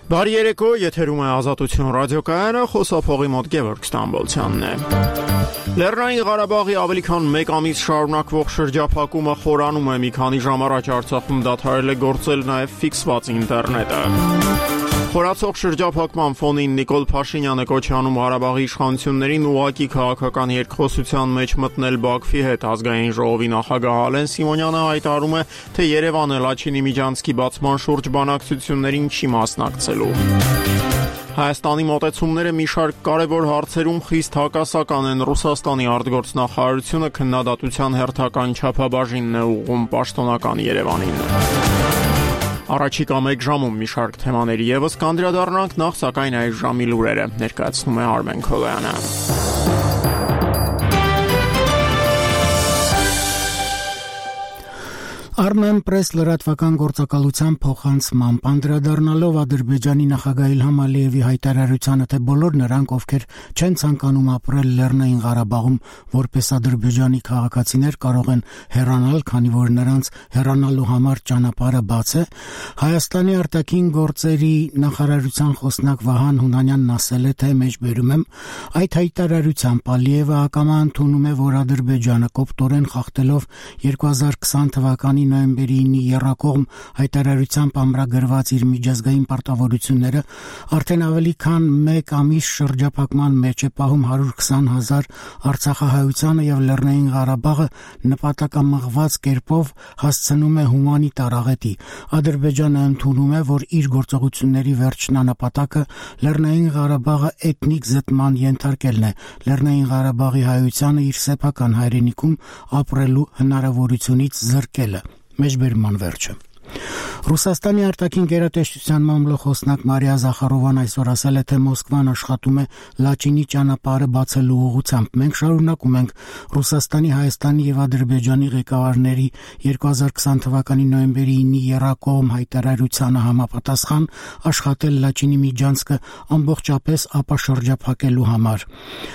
Բարի երեկո, եթերում է Ազատություն ռադիոկայանը, խոսափողի մոտ Գևորգ Ստամբոլցյանն է։ Լեռնային Ղարաբաղի ավելի քան 1 ամիս շարունակվող շրջափակումը խորանում է, մի քանի ժամ առաջ Արցախում դադարել է գործել նաև ֆիքսված ինտերնետը։ Խորացող շրջափակման ֆոնին Նիկոլ Փաշինյանը կոչ է անում Ղարաբաղի իշխանություններին ուղղակի քաղաքական երկխոսության մեջ մտնել Բաքվի հետ։ Ազգային ժողովի նախագահ Ալեն Սիմոնյանը հայտարարում է, թե Երևանը Լաչինի միջանցքի բացման շուրջ բանակցություններին չի մասնակցելու։ Հայաստանի մոտեցումները մի շարք կարևոր հարցերում խիստ հակասական են։ Ռուսաստանի արտգործնախարարությունը քննադատության հերթական չափաբաժինն է ուղղում պաշտոնական Երևանին։ Առաջիկա 1 ժամում մի շարք թեմաների եւս կանդրադառնանք, նախ սակայն այս ժամի լուրերը ներկայացնում է Արմեն Քոլոյանը։ Armen Press լրատվական գործակալության փոխանցմամբ անդրադառնալով Ադրբեջանի նախագահ Իլհամ Ալիևի հայտարարությանը, թե բոլոր նրանք, ովքեր չեն ցանկանում ապրել Լեռնային Ղարաբաղում որպես ադրբեջանի քաղաքացիներ, կարող են հեռանալ, քանի որ նրանց հեռանալու համար ճանապարհը բաց է, Հայաստանի արտաքին գործերի նախարարության խոսնակ Վահան Հունանյանն ասել է, թե մեջբերում եմ, այդ հայտարարությամբ Ալիևը ակամա ընդունում է, որ Ադրբեջանը կոպտորեն խախտելով 2020 թվականի նոյեմբերի 9-ի եռակողմ հայտարարությամբ ամրագրված իր միջազգային պարտավորությունները արդեն ավելի քան 1 ամիս շրջափակման մեջ է պահում 120,000 արցախահայությանը եւ Լեռնային Ղարաբաղը նպատակամղված կերպով հասցնում է հումանիտար աղետի։ Ադրբեջանը ընդունում է, որ իր գործողությունների վերջնանպատակը Լեռնային Ղարաբաղը էթնիկ զտման ենթարկելն է, Լեռնային Ղարաբաղի հայությանը իր սեփական հայրենիքում ապրելու հնարավորությունից զրկելը։ Մեջբերման վերջը։ Ռուսաստանի արտաքին գերատեսչության մամլոխոսնակ Մարիա Զախարովան այսօր ասել է, թե Մոսկվան աշխատում է Լաչինի ճանապարհը բացելու ուղղությամբ։ Մենք շարունակում ենք Ռուսաստանի, Հայաստանի եւ Ադրբեջանի ղեկավարների 2020 թվականի նոյեմբերի 9-ի եռակողմ հայտարարությանը համապատասխան աշխատել Լաչինի միջանցքը ամբողջապես ապաշրջափակելու համար։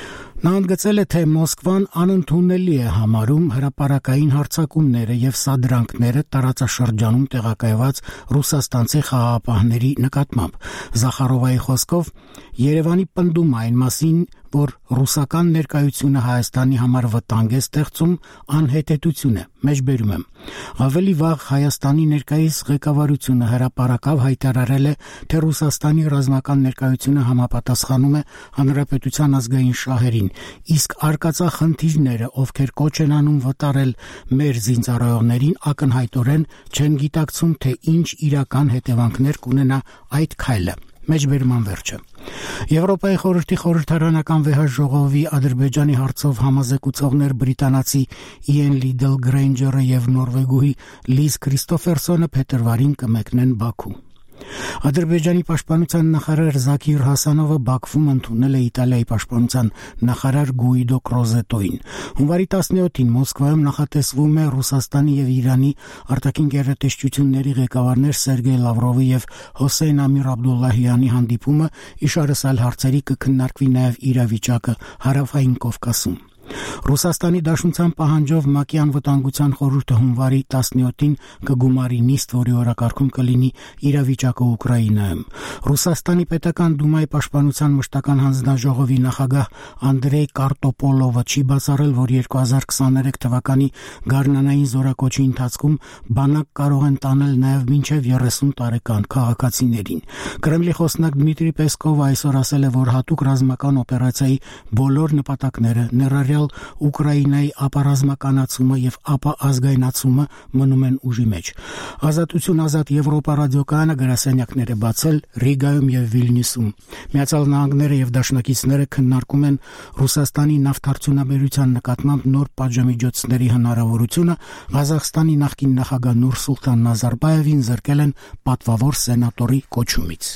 Նա ընդգծել է, թե Մոսկվան անընդունելի է համարում հրապարակային հարձակումները եւ սադրանքները տարածաշրջանում տեղակայված ռուսաստանցի խաղաղապահների նկատմամբ։ Զախարովայի խոսքով Երևանի պնդում այն մասին, որ ռուսական ներկայությունը Հայաստանի համար վտանգ է ստեղծում, անհետեցություն է, մեջբերում եմ։ Ավելի վաղ Հայաստանի ներկայիս ղեկավարությունը հրապարակավ հայտարարել է, թե Ռուսաստանի ռազմական ներկայությունը համապատասխանում է հանրապետության ազգային շահերին, իսկ արկածախնդիրները, ովքեր կոչ են անում վտարել մեր զինծառայողներին, ակնհայտորեն չեն գիտակցում, թե ինչ իրական հետևանքներ կունենա այդ քայլը։ Մեջբերման վերջը։ Եվրոպայի խորհրդի խորհրդարանական վեհաժողովի Ադրբեջանի հարցով համազեկուցողներ բրիտանացի Իեն Լիդլ Գրեյնջերը եւ նորվեգուհի Լիզ Քրիստոֆերսոնը փետրվարին կմեկնեն Բաքու։ Ադրբեջանի պաշտպանության նախարար Զաքիր Հասանովը Բաքվում ընդունել է Իտալիայի պաշտպանության նախարար Գուիդո Կրոզետոին։ Հունվարի 17-ին Մոսկվայում նախատեսվում է Ռուսաստանի եւ Իրանի արտաքին գերատեսչությունների ղեկավարներ Սերգեյ Լավրովի եւ Հոսեյն Ամիր Աբդուլլահյանի հանդիպումը, իշարս այլ հարցերի կքննարկվի նաեւ իրավիճակը Հարավային Կովկասում։ Ռուսաստանի Դաշնության պահանջով ՄԱԿ-ի անվտանգության խորհուրդը հունվարի 17-ին կգումարի նիստ, որի օրակարգում կլինի իրավիճակը Ուկրաինայում։ Ռուսաստանի պետական դումայի պաշտպանության մշտական հանձնաժողովի նախագահ Անդրեյ Կարտոպոլովը չի բացառել, որ 2023 թվականի գարնանային զորակոչի ընթացքում բանակ կարող են տանել նաև մինչև 30 տարեկան քաղաքացիներին։ Կրեմլի խոսնակ Դմիտրի Պեսկովը այսօր ասել է, որ հատուկ ռազմական օպերացիայի բոլոր նպատակները, ներառյալ Ուկրաինայի ապառազմականացումը եւ ապաազգայնացումը մնում են ուժի մեջ։ Ազատություն ազատ Եվրոպա ռադիոկայանը գրասենյակներ է բացել Ռիգայում եւ Վիլնյուսում։ Միացյալ Նահանգները եւ դաշնակիցները քննարկում են Ռուսաստանի նավթարդյունաբերության նկատմամբ նոր պատժամիջոցների հնարավորությունը։ Ղազախստանի նախկին նախագահ Նուրսուլտան Նազարբաևին զրկել են պատվավոր սենատորի կոչումից։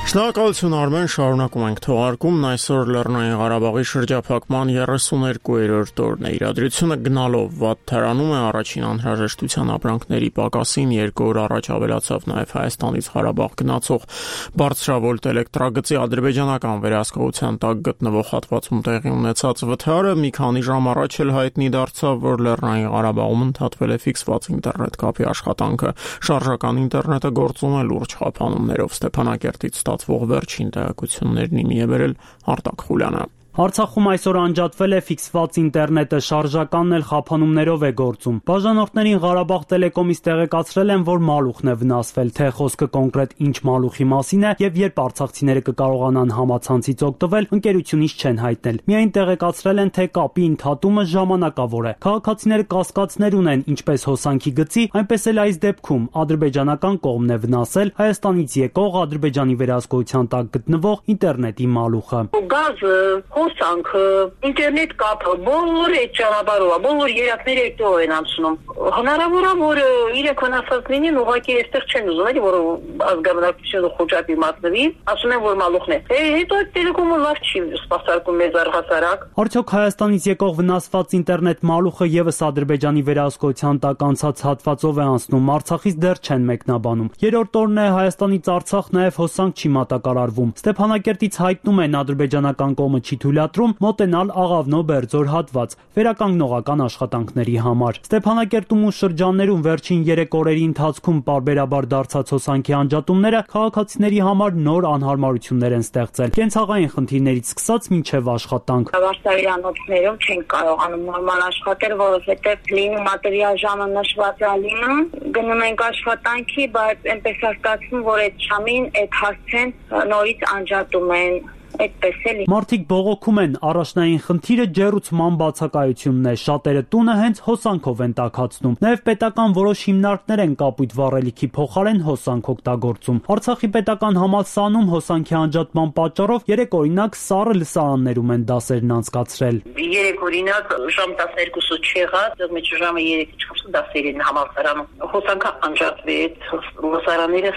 Շնորհակալություն Արմեն, շարունակում ենք թողարկումն այսօր Լեռնային Ղարաբաղի շրջափակման 32-րդ օրն է։ Իրադրությունը գնալով վատ թարանում է առաջին անհրաժեշտության ապրանքների պակասին, 2 օր առաջ ավելացավ նաև Հայաստանից Ղարաբաղ գնացող բարձրավոլտ էլեկտրագծի ադրբեջանական վերահսկողության տակ գտնվող հատվածում տեղի ունեցած վթարը մի քանի ժամ առաջ էլ հայտնի դարձավ, որ Լեռնային Ղարաբաղում ընդհատվել է ֆիքսված ինտերնետ կապի աշխատանքը։ Շարժական ինտերնետը գործում է լուրջ խափանումներով։ Ստեփանակերտից ստացվող վերջին տեղեկություններն իմի է բերել Արտակ Խուլյանը։ Արցախում այսօր անջատվել է ֆիքսված ինտերնետը, շարժականն էլ խափանումներով է գործում։ Բաժանորդներին Ղարաբաղ տելեկոմից տեղեկացրել են, որ մալուխն է վնասվել, թե խոսքը կոնկրետ ինչ մալուխի մասին է եւ երբ արցախցիները կկարողանան համացանցից օգտվել, ընկերությունից չեն հայտնել։ Միայն տեղեկացրել են, թե կապի ընդհատումը ժամանակավոր է։ Քաղաքացիները կասկածներ ունեն ինչպես հոսանքի գծի, այնպես էլ այս դեպքում ադրբեջանական կողմն է վնասել Հայաստանից եկող Ադրբեջանի վերահսկողության տակ գտնվող ինտերնետի մալուխը։ Հոսանքը, ինտերնետ կապը, բոլոր այդ ճանապարհով, բոլոր երակները այդտեղ են անցնում։ Հնարավոր է, որ իրենք վնասած լինին, ուղղակի այստեղ չեն ուզում, էլի, որ ազգաբնակությունը խոճապի մատնվի, ասում են, որ մալուխն է։ Հետո այդ տելեկոմը լավ չի սպասարկում մեզ առհասարակ։ Արդյոք Հայաստանից եկող վնասված ինտերնետ մալուխը եւս Ադրբեջանի վերահսկողության տակ անցած հատվածով է անցնում, Արցախից դեռ չեն մեկնաբանում։ Երրորդ օրն է Հայաստանից Արցախ նաեւ հոսանք չի մատակարարվում։ Ստեփանակերտից հայտնում են ադրբեջանական կողմը չի թույլատրում մոտենալ Աղավնո-Բերձոր հատված վերականգնողական աշխատանքների համար։ Ստեփանակերտում ու շրջաններում վերջին 3 օրերի ընթացքում պարբերաբար դարձած հոսանքի անջատումները քաղաքացիների համար նոր անհարմարություններ են ստեղծել։ Կենցաղային խնդիրներից սկսած մինչև աշխատանք։ Վարսավիրանոցներում չեն կարողանում նորմալ աշխատել, որովհետև լինում մատերիալ ժամը նշված է լինում, գնում ենք աշխատանքի, բայց այնպես է ստացվում, որ այդ ժամին այդ հարցեն նորից անջատում են։ Մարդիկ բողոքում են, առաջնային խնդիրը ջեռուցման բացակայությունն է, շատերը տունը հենց հոսանքով են տաքացնում։ Նաև պետական որոշ հիմնարկներ են կապույտ վառելիքի փոխարեն հոսանք օգտագործում։ Արցախի պետական համալսարանում հոսանքի անջատման պատճառով 3 օրինակ սառը լսարաններում են դասերն անցկացրել։ 3 օրինակ ժամ 12-ը չեղած, մեջ ժամը 3-4 դասերին համալսարանում հոսանքը անջատվեց, լսարանները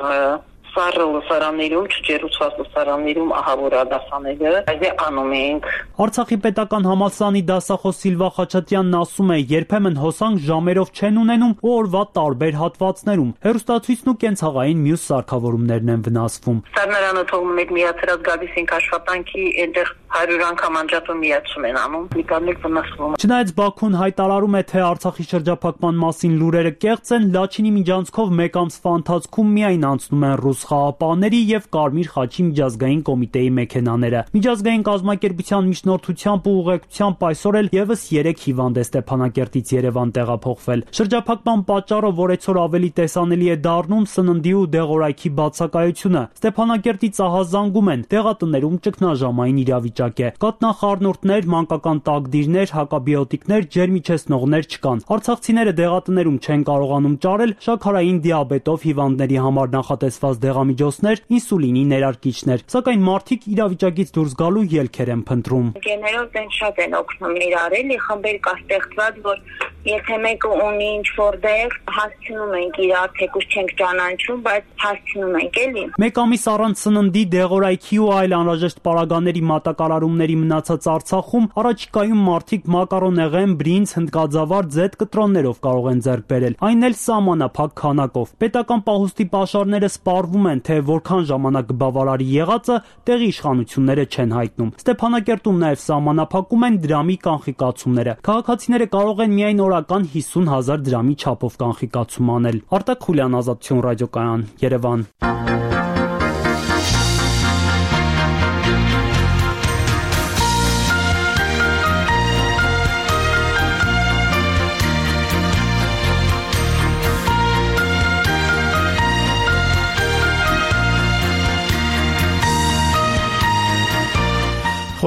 սառը լսարաններում, չջեռուցված լսարաններում ահավոր դասաները, այս է անում ենք։ Արցախի պետական համալսարանի դասախոս Սիլվա Խաչատյանն ասում է, երբեմն հոսանք ժամերով չեն ունենում ու օրվա տարբեր հատվածներում։ Հեռուստացույցն ու կենցաղային մյուս սարքավորումներն են վնասվում։ Սառնարանը թողնում եք միացրած գալիս ենք աշխատանքի, այնտեղ 100 անգամ անջատում միացում են անում, նիկարներ վնասվում։ Չնայած Բաքուն հայտարարում է, թե Արցախի շրջափակման մասին լուրերը կեղծ են, Լաչինի միջանցքով մեկ ամսվա ընթացքում միայն անցնում են ռուս խաղապահների եւ Կարմիր խաչի միջազգային կոմիտեի մեքենաները։ Միջազգային կազմակերպության միջնորդությամբ ու ուղեկցությամբ այսօր էլ եւս 3 հիվանդ է Ստեփանակերտից Երևան տեղափոխվել։ Շրջափակման պատճառով օրեցօր ավելի տեսանելի է դառնում սննդի ու դեղորայքի բացակայությունը։ Ստեփանակերտից ահազանգում են, դեղատներում ճգնաժամային իրավիճակ է։ Կատնախառնուրդներ, մանկական տակդիրներ, հակաբիոտիկներ, ջերմիչեցնողներ չկան։ Արցախցիները դեղատներում չեն կարողանում ճարել շաքարային դիաբետով հիվանդների համար նախատեսված դեղամիջոցներ, ինսուլինի ներարկիչներ, սակայն մարդիկ իրավիճակից դուրս գալու ելքեր են փնտրում։ Գեներոս են շատ են օգնում իրար, էլի խմբեր կա ստեղծված, որ եթե մեկը ունի ինչ-որ դեղ, հասցնում ենք իրար, թեկուզ չենք ճանաչում, բայց հասցնում ենք, էլի։ Մեկ ամիս առանց սննդի, դեղորայքի ու այլ անհրաժեշտ պարագաների մատակարարումների մնացած Արցախում առաջիկայում մարդիկ մակարոնեղեն, բրինձ, հնդկաձավար, ձեթ կտրոններով կարող են ձեռք բերել, այն էլ սահմանափակ քանակով։ Պետական պահուստի պաշարները սպառվում են, թե որքան ժամանակ բավարարի եղածը տեղի իշխանությունները չեն հայտնում։ Ստեփանակերտում նաև սահմանափակում են դրամի կանխիկացումները։ Քաղաքացիները կարող են միայն օրական 50,000 դրամի չափով կանխիկացում անել։ Արտակ Խուլյան, Ազատություն ռադիոկայան, Երևան։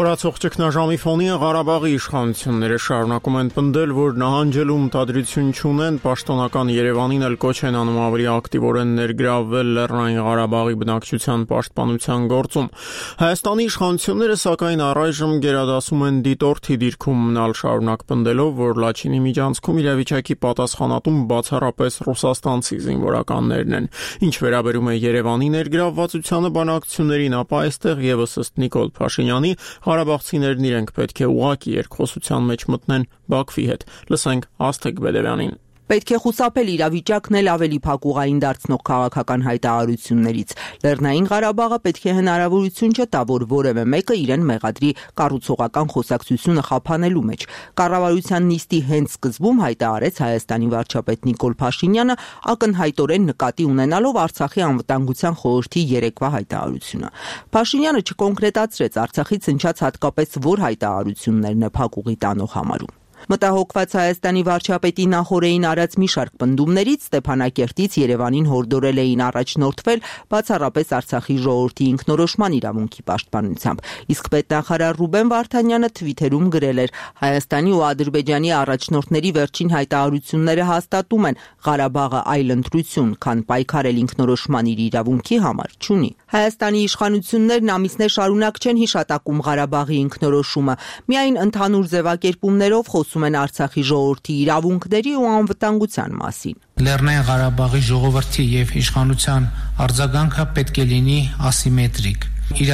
Խորացող ճգնաժամի ֆոնին Ղարաբաղի իշխանությունները շարունակում են պնդել, որ նահանջելու մտադրություն չունեն, պաշտոնական Երևանին էլ կոչ են անում ավելի ակտիվորեն ներգրավվել Լեռնային Ղարաբաղի բնակչության պաշտպանության գործում։ Հայաստանի իշխանությունները սակայն առայժմ գերադասում են դիտորդի դիրքում մնալ, շարունակ պնդելով, որ Լաչինի միջանցքում իրավիճակի պատասխանատուն բացառապես ռուսաստանցի զինվորականներն են։ Ինչ վերաբերում է Երևանի ներգրավվածությանը բանակցություններին, ապա այստեղ եւս ըստ Նիկոլ Փաշինյանի Ղարաբաղցիներն իրենք պետք է ուղղակի երկխոսության մեջ մտնեն Բաքվի հետ։ Լսենք Աստղիկ Բեդևյանին։ Պետք է խուսափել իրավիճակն էլ ավելի փակուղային դարձնող քաղաքական հայտարարություններից։ Լեռնային Ղարաբաղը պետք է հնարավորություն չտա, որ որևէ մեկը իրեն մեղադրի կառուցողական խոսակցությունը խափանելու մեջ։ Կառավարության նիստի հենց սկզբում հայտարարեց Հայաստանի վարչապետ Նիկոլ Փաշինյանը, ակնհայտորեն նկատի ունենալով Արցախի անվտանգության խորհրդի երեկվա հայտարարությունը։ Փաշինյանը չկոնկրետացրեց Արցախից հնչած հատկապես որ հայտարարություններն է փակուղի տանող համարում։ Մտահոգված Հայաստանի վարչապետի նախօրեին արած մի շարք պնդումներից Ստեփանակերտից Երևանին հորդորել էին առաջնորդվել բացառապես Արցախի ժողովրդի ինքնորոշման իրավունքի պաշտպանությամբ։ Իսկ պետնախարար Ռուբեն Վարդանյանը թվիթերում գրել էր. Հայաստանի ու Ադրբեջանի առաջնորդների վերջին հայտարարությունները հաստատում են Ղարաբաղը այլ ընտրություն, քան պայքարել ինքնորոշման իր իրավունքի համար չունի։ Հայաստանի իշխանություններն ամիսներ շարունակ չեն հիշատակում Ղարաբաղի ինքնորոշումը, միայն ընդհանուր ձևակերպումներով խոսում են Արցախի ժողովրդի իրավունքների ու անվտանգության մասին։ Լեռնային Ղարաբաղի ժողովրդի եւ իշխանության արձագանքը պետք է լինի ասիմետրիկ։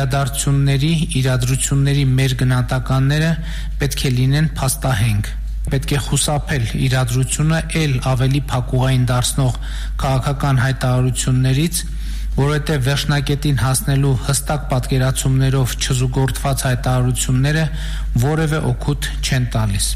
Իրադրությունների մեր գնահատականները պետք է լինեն փաստահենք։ Պետք է խուսափել իրադրությունը ել ավելի փակուղային դարձնող քաղաքական հայտարարություններից, որովհետև վերջնակետին հասնելու հստակ պատկերացումներով չզուգորդված հայտարարությունները որևէ օգուտ չեն տալիս։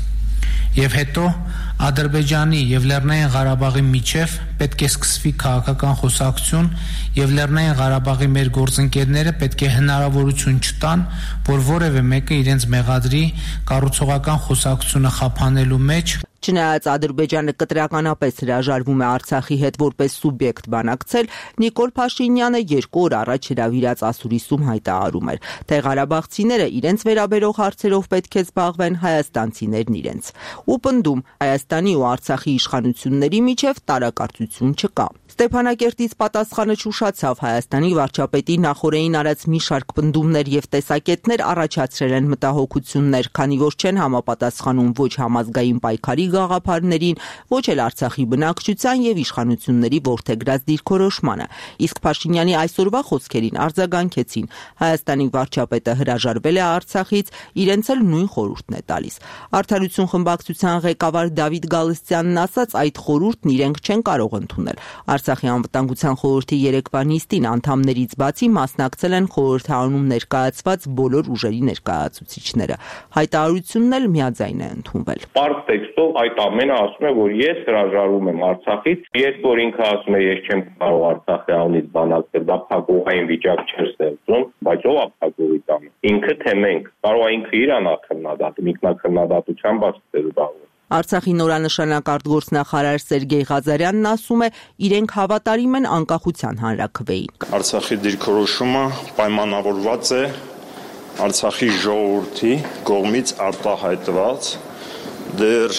Եվ հետո Ադրբեջանի եւ Լեռնային Ղարաբաղի միջև պետք է սկսվի քաղաքական խոսակցություն եւ Լեռնային Ղարաբաղի մեր գործընկերները պետք է հնարավորություն չտան, որ որևէ մեկը իրենց մեղադրի կառուցողական խոսակցությունը խափանելու մեջ։ Չնայած Ադրբեջանը կտրականապես հրաժարվում է Արցախի հետ որպես սուբյեկտ բանակցել, Նիկոլ Փաշինյանը 2 օր առաջ հրավիրած ասուրիսում հայտարարում էր, թե ղարաբաղցիները իրենց վերաբերող հարցերով պետք է զբաղվեն, հայաստանցիներն իրենց։ Ու պնդում Հայաստանի ու Արցախի իշխանությունների միջև տարակարծություն չկա։ Ստեփանակերտից պատասխանը չուշացավ Հայաստանի վարչապետի նախօրեին արած մի շարք պնդումներ եւ տեսակետներ առաջացրել են մտահոգություններ, քանի որ չեն համապատասխանում ոչ համազգային պայքարի գաղափարներին, ոչ էլ Արցախի բնակչության եւ իշխանությունների ворթեգրած դիրքորոշմանը։ Իսկ Փաշինյանի այսօրվա խոսքերին արձագանքեցին. Հայաստանի վարչապետը հրաժարվել է Արցախից, իրենց էլ նույն խորհուրդն է տալիս։ Արդարություն խմբակցության ղեկավար Դավիթ Գալստյանն ասաց, այդ խորհուրդն իրենք չեն կարող ընդունել։ Արցախի անվտանգության խորհրդի երեկվա նիստին անդամներից բացի մասնակցել են խորհրդարանում ներկայացված բոլոր ուժերի ներկայացուցիչները։ Հայտարարությունն էլ միաձայն է ընդունվել։ Պարզ տեքստով այդ ամենը ասում է, որ ես հրաժարվում եմ Արցախից, երբ որ ինքը ասում է, ես չեմ կարող Արցախի անունից բանակցել, դա փակուղային վիճակ չէր ստեղծում, բայց ով է փակուղի տանը։ Ինքը թե մենք, կարող է ինքը իր անքննադատում, ինքնակննադատությամբ ասել բաղում։ Արցախի նորանշանակ արտգործնախարար Սերգեյ Ղազարյանն ասում է, իրենք հավատարիմ են անկախության հանրաքվեին։ Արցախի դիրքորոշումը պայմանավորված է Արցախի ժողովրդի կողմից արտահայտված դեռ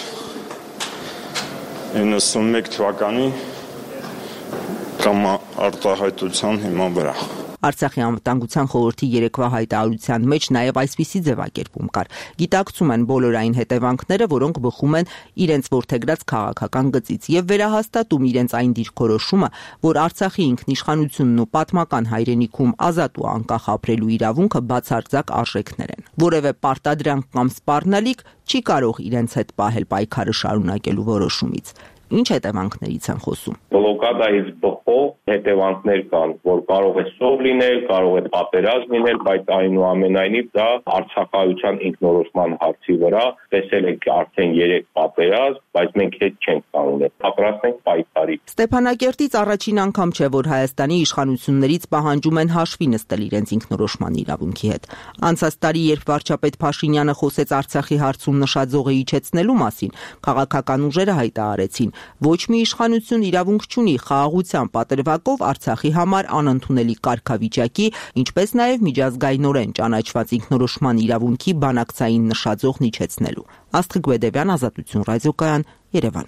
91 թվականի կամ արտահայտության հիման վրա։ Արցախի անվտանգության խորհրդի երեկվա հայտարարության մեջ նաև այսպիսի ձևակերպում կար։ Գիտակցում են բոլոր այն հետևանքները, որոնք բխում են իրենց ворթեգրած քաղաքական գծից եւ վերահաստատում իրենց այն դիրքորոշումը, որ Արցախի ինքնիշխանությունն ու պատմական հայրենիքում ազատ ու անկախ ապրելու իրավունքը բացարձակ արժեքներ են։ Որևէ պարտադրանք կամ սպառնալիք չի կարող իրենց հետ պահել պայքարը շարունակելու որոշումից։ Ինչ հետևանքներից են խոսում։ Բլոկադայից բխող հետևանքներ կան, որ կարող է սով լինել, կարող է պատերազմ լինել, բայց այնուամենայնիվ դա արցախայության ինքնորոշման հարցի վրա տեսել եք արդեն 3 պատերազմ, բայց մենք հետ չենք կանգնել։ Պատրաստ ենք պայքարի։ Ստեփանակերտից առաջին անգամ չէ, որ Հայաստանի իշխանություններից պահանջում են հաշվի նստել իրենց ինքնորոշման իրավունքի հետ։ Անցած տարի, երբ վարչապետ Փաշինյանը խոսեց Արցախի հարցում նշած զոհը իջեցնելու մասին, քաղաքական ուժերը հայտարարեցին, Ոչ մի իշխանություն իրավունք չունի խաղաղության պատրվակով Արցախի համար անընդունելի կարգավիճակի, ինչպես նաև միջազգայինորեն ճանաչված ինքնորոշման իրավունքի բանակցային նշաձողն իջեցնելու։ Աստղիկ Բեդևյան, Ազատություն ռադիոկայան, Երևան։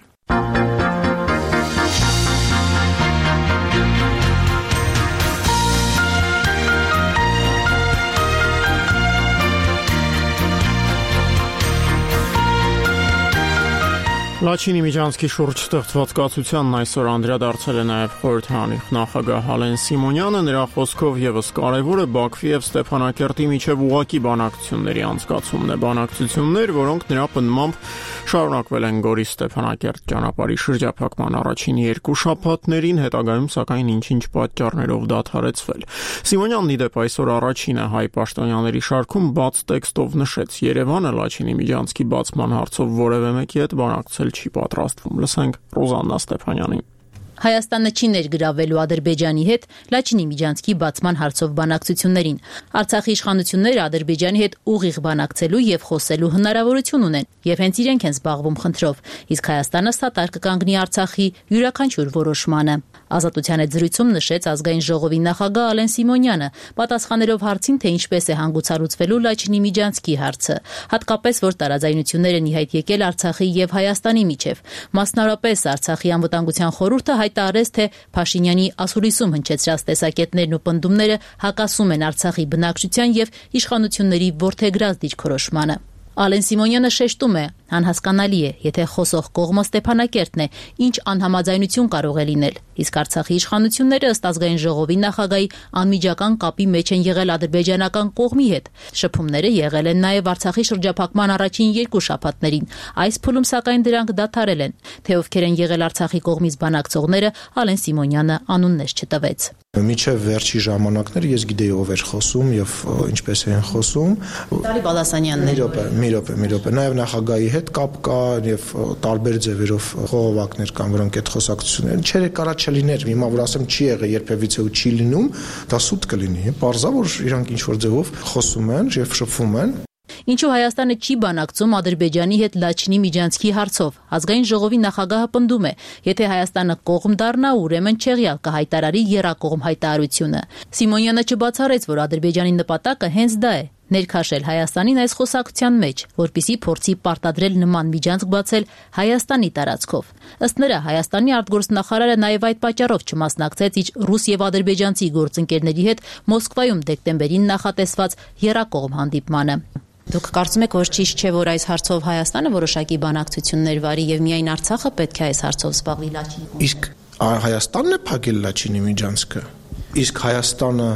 Լաչինի Միջանցքի շուրջ ստեղծված կացությանն այսօր անդրադարձել է նաև խորհրդարանի նախագահ Ալեն Սիմոնյանը, նրա խոսքով եւս կարևոր է Բաքվի եւ Ստեփանակերտի միջև ուղղակի բանակցությունների անցկացումն է, բանակցություններ, որոնք նրա պնդմամբ շարունակվել են Գորի Ստեփանակերտ ճանապարհի շրջափակման առաջին 2 շաբաթներին, հետագայում սակայն ինչ-ինչ պատճառներով դադարեցվել։ Սիմոնյանն ի դեպ այսօր առաջինը հայ պաշտոնյաների շարքում բաց տեքստով նշեց. Երևանը Լաչինի Միջանցքի բացման հարցով որևէ մեկի հետ բանակցել չի պատրաստվում։ Լսենք Ռոզաննա Ստեփանյանին։ Հայաստանը չի ներգրավելու Ադրբեջանի հետ Լաչինի Միջանցքի բացման հարցով բանակցություններին։ Արցախի իշխանությունները Ադրբեջանի հետ ուղիղ բանակցելու եւ խոսելու հնարավորություն ունեն, եւ հենց իրենք են զբաղվում խնդրով, իսկ Հայաստանը սատար կկանգնի Արցախի յուրաքանչյուր որոշմանը։ Ազատության հետ զրույցում նշեց ազգային ժողովի նախագահ Ալեն Սիմոնյանը, պատասխանելով հարցին, թե ինչպես է հանգուցալուծվելու Լաչինի Միջանցքի հարցը, հատկապես որ տարաձայնություններ են ի հայտ եկել Արցախի եւ Հայաստանի միջև։ Մասնավորապես Արցախի անվտանգության խորհուրդը հայտարարեց, թե Փաշինյանի ասուլիսում հնչեցրած տեսակետներն ու պնդումները հակասում են Արցախի բնակչության եւ իշխանությունների որդեգրած դիրքորոշմանը։ Ալեն Սիմոնյանը շեշտում է, անհասկանալի է, եթե խոսող կողմը Ստեփանակերտն է, ինչ անհամաձայնություն կարող է լինել, իսկ Արցախի իշխանությունները ըստ ազգային ժողովի նախագահի անմիջական կապի մեջ են եղել ադրբեջանական կողմի հետ։ Շփումները եղել են նաև Արցախի շրջափակման առաջին 2 շաբաթներին։ Այս փուլում սակայն դրանք դադարել են։ Թե ովքեր են եղել Արցախի կողմից բանակցողները, Ալեն Սիմոնյանը անուններ չտվեց։ Մինչև վերջի ժամանակները ես գիտեի ով էր խոսում եւ ինչպես էին խոսում։ Տալի Բալասանյանն էր։ Մի րոպե, նաև նախագահի հետ կապ կա եւ տարբեր ձևերով խողովակներ կան, որոնք այդ խոսակցությունները չեր կարա չլիներ, հիմա որ ասեմ չի եղել երբևիցե ու չի լինում, դա սուտ կլինի, պարզա որ իրանք ինչ որ ձևով խոսում են եւ շփվում են։ Ինչու Հայաստանը չի բանակցում Ադրբեջանի հետ Լաչինի Միջանցքի հարցով։ Ազգային ժողովի նախագահը պնդում է, եթե Հայաստանը կողմ դառնա, ուրեմն չեղյալ կհայտարարի եռակողմ հայտարարությունը։ Սիմոնյանը չբացառեց, որ Ադրբեջանի նպատակը հենց դա է՝ ներքաշել Հայաստանին այս խոսակցության մեջ, որպիսի փորձի պարտադրել նման միջանցք բացել Հայաստանի տարածքով։ Ըստ նրա, Հայաստանի արտգործնախարարը նաև այդ պատճառով չմասնակցեց իր ռուս եւ ադրբեջանցի գործընկերների հետ Մոսկվայում դեկտեմբերին նախատեսված եռակողմ հանդիպմանը։ Դուք կարծում եք, որ ճիշտ չէ, որ այս հարցով Հայաստանը որոշակի բանակցություններ վարի եւ միայն Արցախը պետք է այս հարցով զբաղվի Լաչինի։ Իսկ Հայաստանն է փակել Լաչինի Միջանցքը։ Իսկ Հայաստանը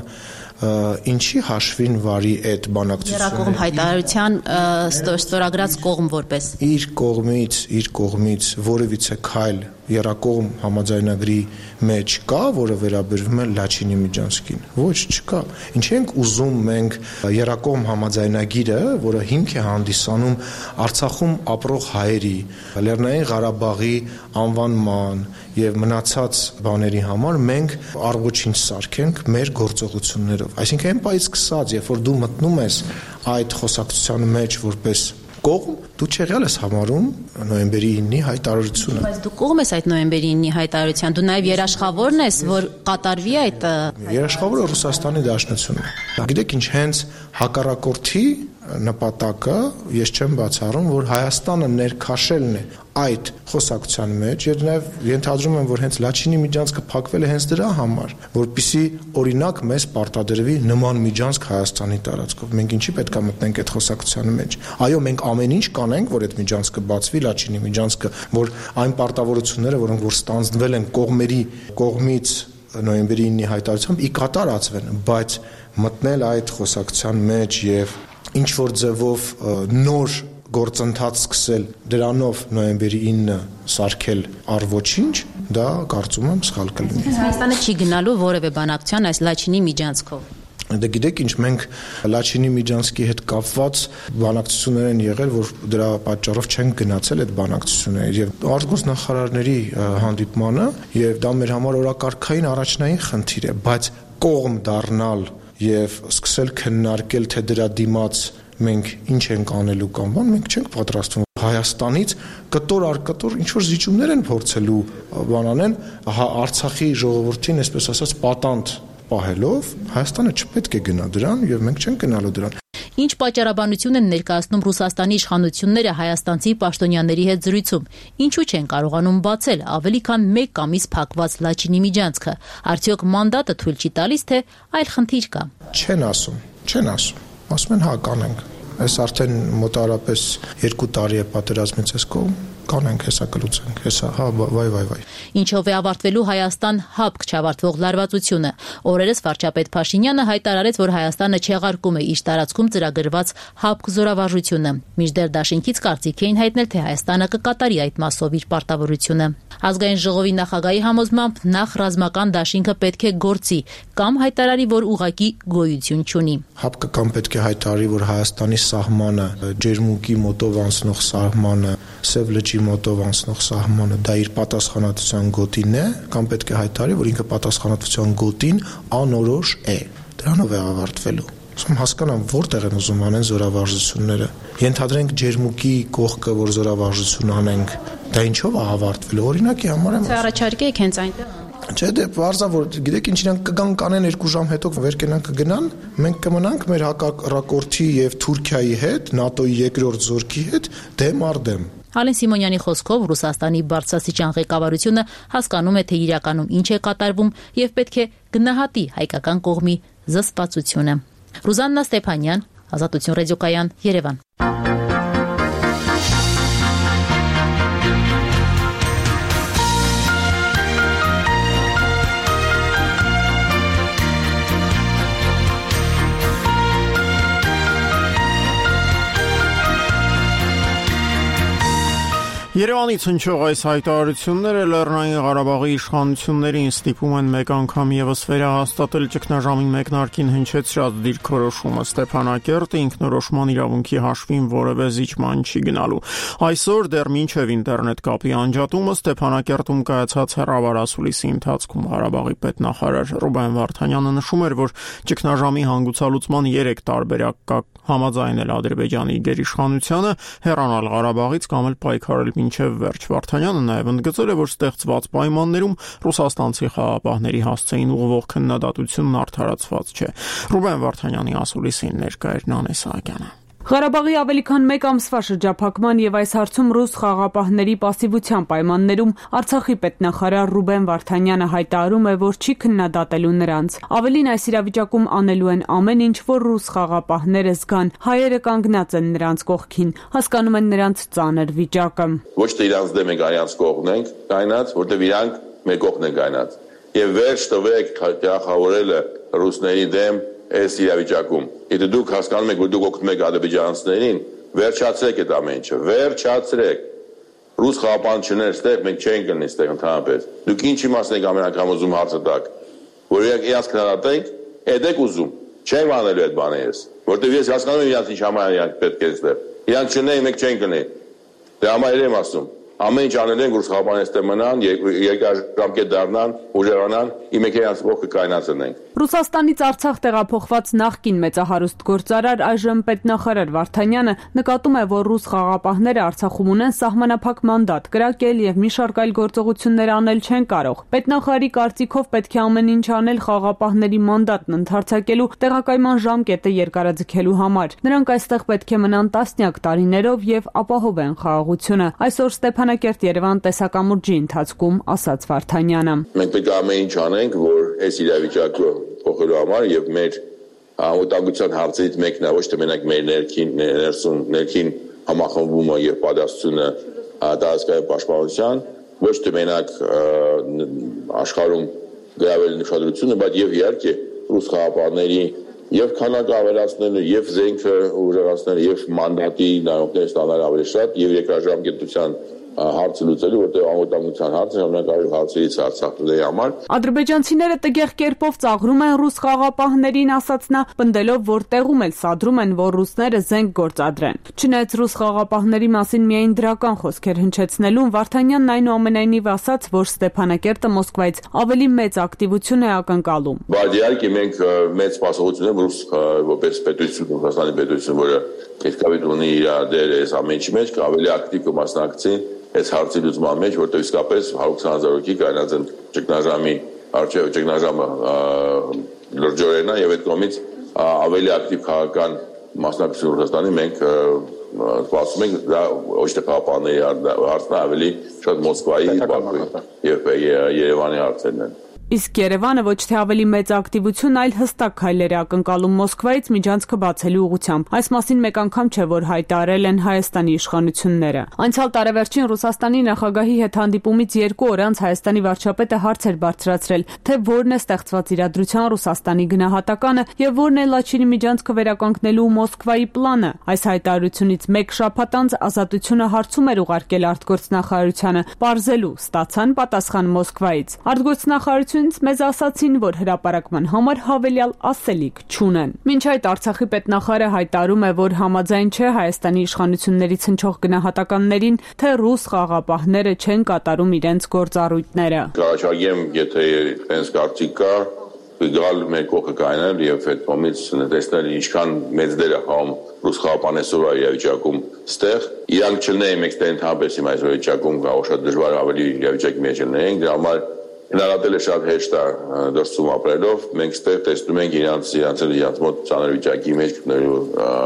ինչի հաշվին վարի այդ բանակցությունը։ Եռակողմ հայտարարության ստորագրած կողմ որպես։ Իր կողմից որևիցե քայլ եռակողմ համաձայնագրի մեջ կա, որը վերաբերվում է Լաչինի Միջանցքին։ Ոչ, չկա։ Ինչ ենք ուզում մենք եռակողմ համաձայնագիրը, որը հիմք է հանդիսանում Արցախում ապրող հայերի, Լեռնային Ղարաբաղի անվանման եւ մնացած բաների համար մենք առողջին սարքենք մեր գործողություններով։ Այսինքն այն պայից սկսած, երբ որ դու մտնում ես այդ խոսակցության մեջ որպես կողմ, դու չեղյալ ես համարում նոյեմբերի 9-ի հայտարարությունը։ Բայց դու կողմ ես այդ նոյեմբերի 9-ի հայտարարության, դու նաև երաշխավորն ես, որ կատարվի այդ։ Երաշխավորը Ռուսաստանի Դաշնությունն է։ Գիտեք ինչ, հենց հակառակորդի նպատակը ես չեմ բացառում, որ Հայաստանը ներքաշելն է այդ խոսակցության մեջ, եւ նաեւ ենթադրում եմ, որ հենց Լաչինի Միջանցքը փակվել է հենց դրա համար, որպիսի օրինակ մեզ պարտադրվի նման միջանցք Հայաստանի տարածքով։ Մենք ինչի պետք է մտնենք այդ խոսակցության մեջ։ Այո, մենք ամեն ինչ կանենք, որ այդ միջանցքը բացվի, Լաչինի Միջանցքը, որ այն պարտավորությունները, որոնք որ ստանձնվել են կողմերի կողմից նոյեմբերի 9-ի հայտարարությամբ, ի կատարածվեն, բայց մտնել այդ խոսակցության մեջ եւ ինչ որ ձևով նոր գործընթաց սկսել դրանով նոյեմբերի 9-ը սարքել առ ոչինչ, դա կարծում եմ սխալ կլինի։ Հայաստանը չի գնալու որևէ բանակցության այս Լաչինի Միջանցքով։ Դե գիտեք ինչ, մենք Լաչինի Միջանցքի հետ կապված բանակցություններ են եղել, որ դրա պատճառով չեն գնացել այդ բանակցությունները եւ արտգործնախարարների հանդիպմանը եւ դա մեր համար օրակարգային առաջնային խնդիր է, բայց կողմ դառնալ եւ սկսել քննարկել, թե դրա դիմաց մենք ինչ ենք անելու կամ բան, մենք չենք պատրաստվում։ Հայաստանից կտոր առ կտոր ինչ որ զիջումներ են փորձելու բանանեն Արցախի ժողովրդին, այսպես ասած, պատանդ պահելով, Հայաստանը չպետք է գնա դրան եւ մենք չենք գնալու դրան։ Ինչ պատճառաբանություն են ներկայացնում Ռուսաստանի իշխանությունները հայաստանցի պաշտոնյաների հետ զրույցում։ Ինչու չեն կարողանում բացել ավելի քան 1 ամիս փակված Լաչինի միջանցքը։ Արդյոք մանդատը թույլ չի տալիս, թե այլ խնդիր կա։ Չեն ասում։ Ասում են հա կանենք։ Այս արդեն մոտարապես 2 տարի է պատերազմից այս կողմ, կանենք, հեսա կլուծենք, հեսա, հա, վայ։ Ինչով է ավարտվելու Հայաստան հապկ չավարտվող լարվածությունը։ Օրերս վարչապետ Փաշինյանը հայտարարեց, որ Հայաստանը չեղարկում է իր տարածքում ծրագրված հապկ զորավարժությունը։ Մինչդեռ դաշինքից կարծիք էին հայտնել, թե Հայաստանը կկատարի այդ մասով իր պարտավորությունը։ Ազգային ժողովի նախագահի համոզմամբ նախ ռազմական դաշինքը պետք է գործի կամ հայտարարի, որ ուղղակի գոյություն չունի։ Հապկը կամ պետք է հայտարարի, որ Հայաստանի սահմանը, Ջերմուկի մոտով անցնող սահմանը, Սև լճի մոտով անցնող սահմանը դա իր պատասխանատվության գոտին է, կամ պետք է հայտարարի, որ ինքը պատասխանատվության գոտին անորոշ է։ Դրանով է ավարտվելու։ Ուսում հասկանամ, որտեղ են ուզում անեն զորավարժությունները։ Ենթադրենք Ջերմուկի կողքը, որ զորավարժություն անենք, դա ինչով է ավարտվելու։ Օրինակի համար եմ։ Առաջարկեք հենց այնտեղ։ Չէ, դե բարձա որ գիտեք ինչ իրանք կգան կանեն 2 ժամ հետո վեր կենան կգնան, մենք կմնանք մեր հակառակորդի եւ Թուրքիայի հետ, ՆԱՏՕ-ի երկրորդ զորքի հետ դեմ առ դեմ։ Ալեն Սիմոնյանի խոսքով Ռուսաստանի բարձրաստիճան ղեկավարությունը հասկանում է, թե իրականում ինչ է կատարվում եւ պետք է գնահատի հայկական կողմի զսպվածությունը։ Ռուզաննա Ստեփանյան, Ազատություն ռադիոկայան, Երևան։ Երևանից հնչող այս հայտարարությունները Լեռնային Ղարաբաղի իշխանություններին ստիպում են մեկ անգամ եւս վերահաստատել ճգնաժամի մեկնարկին հնչեցրած դիրքորոշումը Ստեփանակերտը ինքնորոշման իրավունքի հաշվին որևէ զիջման չի գնալու։ Այսօր դեռ մինչև ինտերնետ կապի անջատումը Ստեփանակերտում կայացած հեռավարասուլիսի ընթացքում Ղարաբաղի պետնախարար Ռուբեն Վարդանյանը նշում էր, որ ճգնաժամի հանգուցալուծման 3 տարբերակ կա՝ համաձայնել Ադրբեջանի գերիշխանությանը, հեռանալ Ղարաբաղից կամ էլ պայքարել մինչև վերջ։ Վարդանյանը նաև ընդգծել է, որ ստեղծված պայմաններում ռուսաստանցի խաղաղապահների հասցեին ուղղվող քննադատությունն արդարացված չէ։ Ռուբեն Վարդանյանի ասուլիսին ներկա էր Նանե Սահակյանը։ Ղարաբաղի ավելի քան 1 ամսվա շրջափակման եւ այս հարցում ռուս խաղաղապահների պասիվության պայմաններում Արցախի պետնախարար Ռուբեն Վարդանյանը հայտարարում է, որ չի քննադատելու նրանց։ Ավելին, այս իրավիճակում անելու են ամեն ինչ, որ ռուս խաղաղապահները զգան, հայերը կանգնած են նրանց կողքին, հասկանում են նրանց ծանր վիճակը։ Ոչ թե իրանց դեմ ենք արյանց կողքն ենք կայնած, որտեղ իրանք մեր կողքն են կայնած։ Եվ վերջ տվեք թիրախավորելը ռուսների դեմ այս իրավիճակում։ Եթե դուք հասկանում եք, որ դուք օգնում եք ադրբեջանցիներին, վերջացրեք այդ ամեն ինչը, վերջացրեք։ Ռուս խաղաղապահներ ստեղ մենք չենք գտնի ստեղ ընդհանրապես։ Դուք ինչ իմաստ եք ամեն անգամ ուզում հարցը տակ, որ իրանց քննադատենք, եք ուզում։ Չեմ անելու այդ բանը ես, որտեղ ես հասկանում եմ իրանց ինչ համար իրանք պետք է ստեղ։ Իրանք չունեն, մենք չենք գտնի։ Դե համար եմ ասում։ Ամեն ինչ անել են, որ խաղապանները ստե մնան, երկարաժամկետ դառնան, ուժեղանան, իմեքերանց ողքը կայնացնենք։ Ռուսաստանից Արցախ տեղափոխված նախկին մեծահարուստ գործարար այժմ պետնախարար Վարդանյանը նկատում է, որ ռուս խաղաղապահները Արցախում ունեն սահմանափակ մանդատ կրակել եւ մի շարք այլ գործողություններ անել չեն կարող։ Պետնախարարի կարծիքով պետք է ամեն ինչ անել խաղաղապահների մանդատն ընդարձակելու, տեղակայման ժամկետը երկարաձգելու համար։ Նրանք այստեղ պետք է մնան տասնյակ տարիներով եւ ապահովեն խաղաղությունը։ Այսօր Ստեփանակերտ Երևան տեսակամուրջի ընթացքում ասաց Վարդանյանը։ Մենք պետք է ամեն ինչ անենք, որ այս իրավիճակը փոխելու համար եւ մեր անվտանգության հարցերից մեկն է ոչ թե մենակ մեր ներքին համախմբումը եւ պատասխանությունը տարածքային պաշտպանության, ոչ թե մենակ աշխարհում գրավել նշադրությունը, բայց եւ իհարկե ռուս խաղաղապահների եւ քանակը ավելացնելը, եւ զենքը ուժեղացնելը, եւ մանդատի նայողներ ստանալ ավելի շատ, եւ երկրաժամկետության հարցը լուծելու, որտեղ անվտանգության հարցը ժամանակավոր հարցերից Արցախի համար։ Ադրբեջանցիները տգեղ կերպով ծաղրում են ռուս խաղապահներին, ասաց նա, պնդելով, որ տեղում էլ սադրում են, որ ռուսները զենք գործադրեն։ Չնայած ռուս խաղապահների մասին միայն դրական խոսքեր հնչեցնելուն, Վարդանյանն այնուամենայնիվ ասաց, որ Ստեփանակերտը Մոսկվայից ավելի մեծ ակտիվություն է ակնկալում։ Բայց իհարկե մենք մեծ սպասողություն ենք ռուս որպես պետություն, Ռուսաստանի պետություն, որը պետքավիտ ունի իր դեր այս ամենի մեջ, ավելի ակտիվ կմասնակցի այս հարցի լուծման մեջ, որտեղ իսկապես 120,000 հոգի կայնած են ճգնաժամի արժեվ ճգնաժամը լրջորենա եւ այդ կողմից ավելի ակտիվ քաղաքական մասնակցություն Ռուսաստանի մենք սպասում ենք դա ոչ թե խաղապահների հարցն ավելի շատ Մոսկվայի եւ Երևանի հարցերն են։ Իսկ Երևանը ոչ թե ավելի մեծ ակտիվություն, այլ հստակ քայլեր է ակնկալում Մոսկվայից միջանցքը բացելու ուղղությամբ։ Այս մասին մեկ անգամ չէ, որ հայտարարել են Հայաստանի իշխանությունները։ Անցյալ տարեվերջին Ռուսաստանի նախագահի հետ հանդիպումից 2 օր անց Հայաստանի վարչապետը հարց էր բարձրացրել, թե որն է ստեղծված իրադրության Ռուսաստանի գնահատականը եւ որն է Լաչինի միջանցքը վերականգնելու Մոսկվայի պլանը։ Այս հայտարարությունից 1 շաբաթ անց Ազատությունը հարցում էր ուղարկել արտգործնախարարությանը, պարզելու ստացան պատասխան Մոսկվայից։ Արտգործնախարարությունը մեզ ասացին, որ հրապարակման համար հավելյալ ասելիք չունեն։ Մինչ այդ Արցախի պետնախարարը հայտարարում է, որ համաձայն չէ Հայաստանի իշխանություններից հնչող գնահատականներին, թե ռուս խաղապահները չեն կատարում իրենց գործառույթները։ Կարաչագեմ, եթե այնպես կարծիք կա, գալ մեր կողքը կայանել եւ այդ կողմից տեսնել ինչքան մեծ դեր է խաղում ռուս խաղապահները սովորական իրավիճակում ստեղ։ Իրանք չլինեին մեկ ընդհանրապես իմ այս իրավիճակում կարող շատ դժվար ավելի իրավիճակի մեջ լինեին, դրա համար հնարատել է շատ հեշտ է դրսում ապրելով, մենք ստեղ տեսնում ենք իրանց մոտ ծանր վիճակի մեջ գտնելու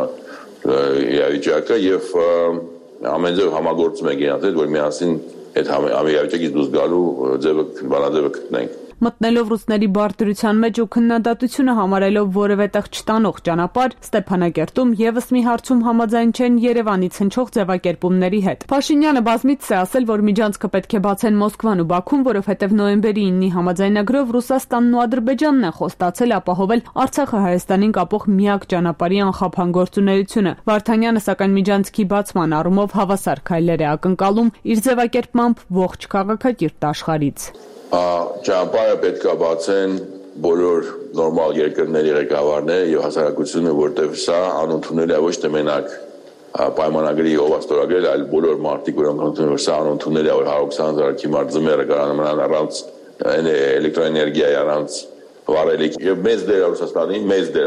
իրավիճակը եւ ամենուր համագործում ենք իրանց հետ, որ միասին այդ իրավիճակից դուրս գալու բանաձևը գտնենք։ Մտնելով ռուսների բարդրության մեջ ու քննադատությունը համարելով որևէ տեղ չտանող ճանապարհ, Ստեփանակերտում եւս մի հարցում համաձայն չեն Երևանից հնչող ձևակերպումների հետ։ Փաշինյանը բազմիցս է ասել, որ միջանցքը պետք է բացեն Մոսկվան ու Բաքուն, որովհետեւ նոյեմբերի 9-ի համաձայնագրով Ռուսաստանն ու Ադրբեջանն են խոստացել ապահովել Արցախը Հայաստանին կապող միակ ճանապարհի անխափան գործունեությունը։ Վարդանյանը սակայն միջանցքի բացման առումով հավասար քայլեր է ակնկալում իր ձևակերպմամբ ողջ քաղաքակիրթ աշխարհից։ Ճանապարհը պետք է բացեն բոլոր նորմալ երկրների ղեկավարները եւ հասարակությունը, որտեղ սա անընդունելի է ոչ թե մենակ պայմանագրի ով ստորագրել, այլ բոլոր մարդիկ, որոնք ընդունում են սա անընդունելի է, որ 120,000 քիմար ձմեռը կարողանան առանց էլեկտրոէներգիայի, առանց վարելիք եւ մեծ դեր Ռուսաստանի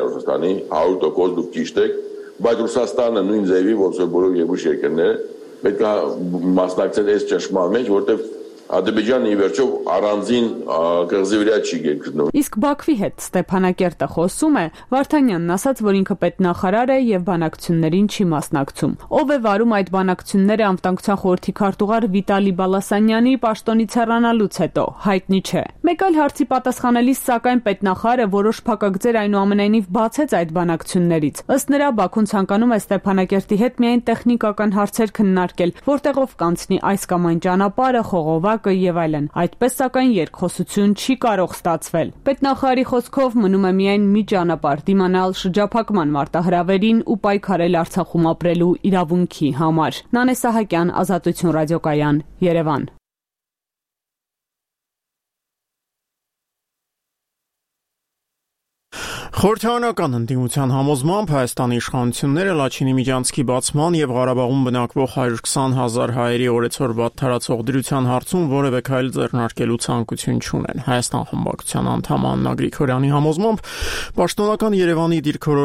100% դուք ճիշտ եք, բայց Ռուսաստանը նույն ձևի ոնց որ բոլոր երկու երկրները պետք է մասնակցեն այս ճնշման մեջ, որտեղ Ադրբեջանը ի վերջո առանձին կղզի վրա չի գտնվում։ Իսկ Բաքվի հետ Ստեփանակերտը խոսում է, Վարդանյանն ասաց, որ ինքը պետնախարար է եւ բանակցություններին չի մասնակցում։ Ով է վարում այդ բանակցությունները անվտանգության խորհրդի քարտուղար Վիտալի Բալասանյանի պաշտոնից հեռանալուց հետո հայտնի չէ։ Մեկ այլ հարցի պատասխանելիս սակայն պետնախարարը որոշ փակագծեր այնուամենայնիվ բացեց այդ բանակցություններից։ Ըստ նրա Բաքուն ցանկանում է Ստեփանակերտի հետ միայն տեխնիկական հարցեր քննարկել, որտեղով կանցնի այս կամ այն ճանապարհը, խողովակ եւ այլն։ Այդպես սակայն երկխոսություն չի կարող ստացվել։ Պետնախարարի խոսքով մնում է միայն մի ճանապարհ՝ դիմանալ շրջափակման մարտահրավերին ու պայքարել Արցախում ապրելու իրավունքի համար։ Նանե Սահակյան, Ազատություն ռադիոկայան, Երևան։ Խորհրդարանական ընդդիմության համոզմամբ Հայաստանի իշխանությունները Լաչինի միջանցքի բացման եւ Ղարաբաղում բնակվող 120,000 հայերի օրեցօր վատթարացող դրության հարցում որևէ քայլ ձեռնարկելու ցանկություն չունեն։ Հայաստան խմբակցության անդամ Աննա Գրիգորյանի համոզմամբ պաշտոնական Երևանի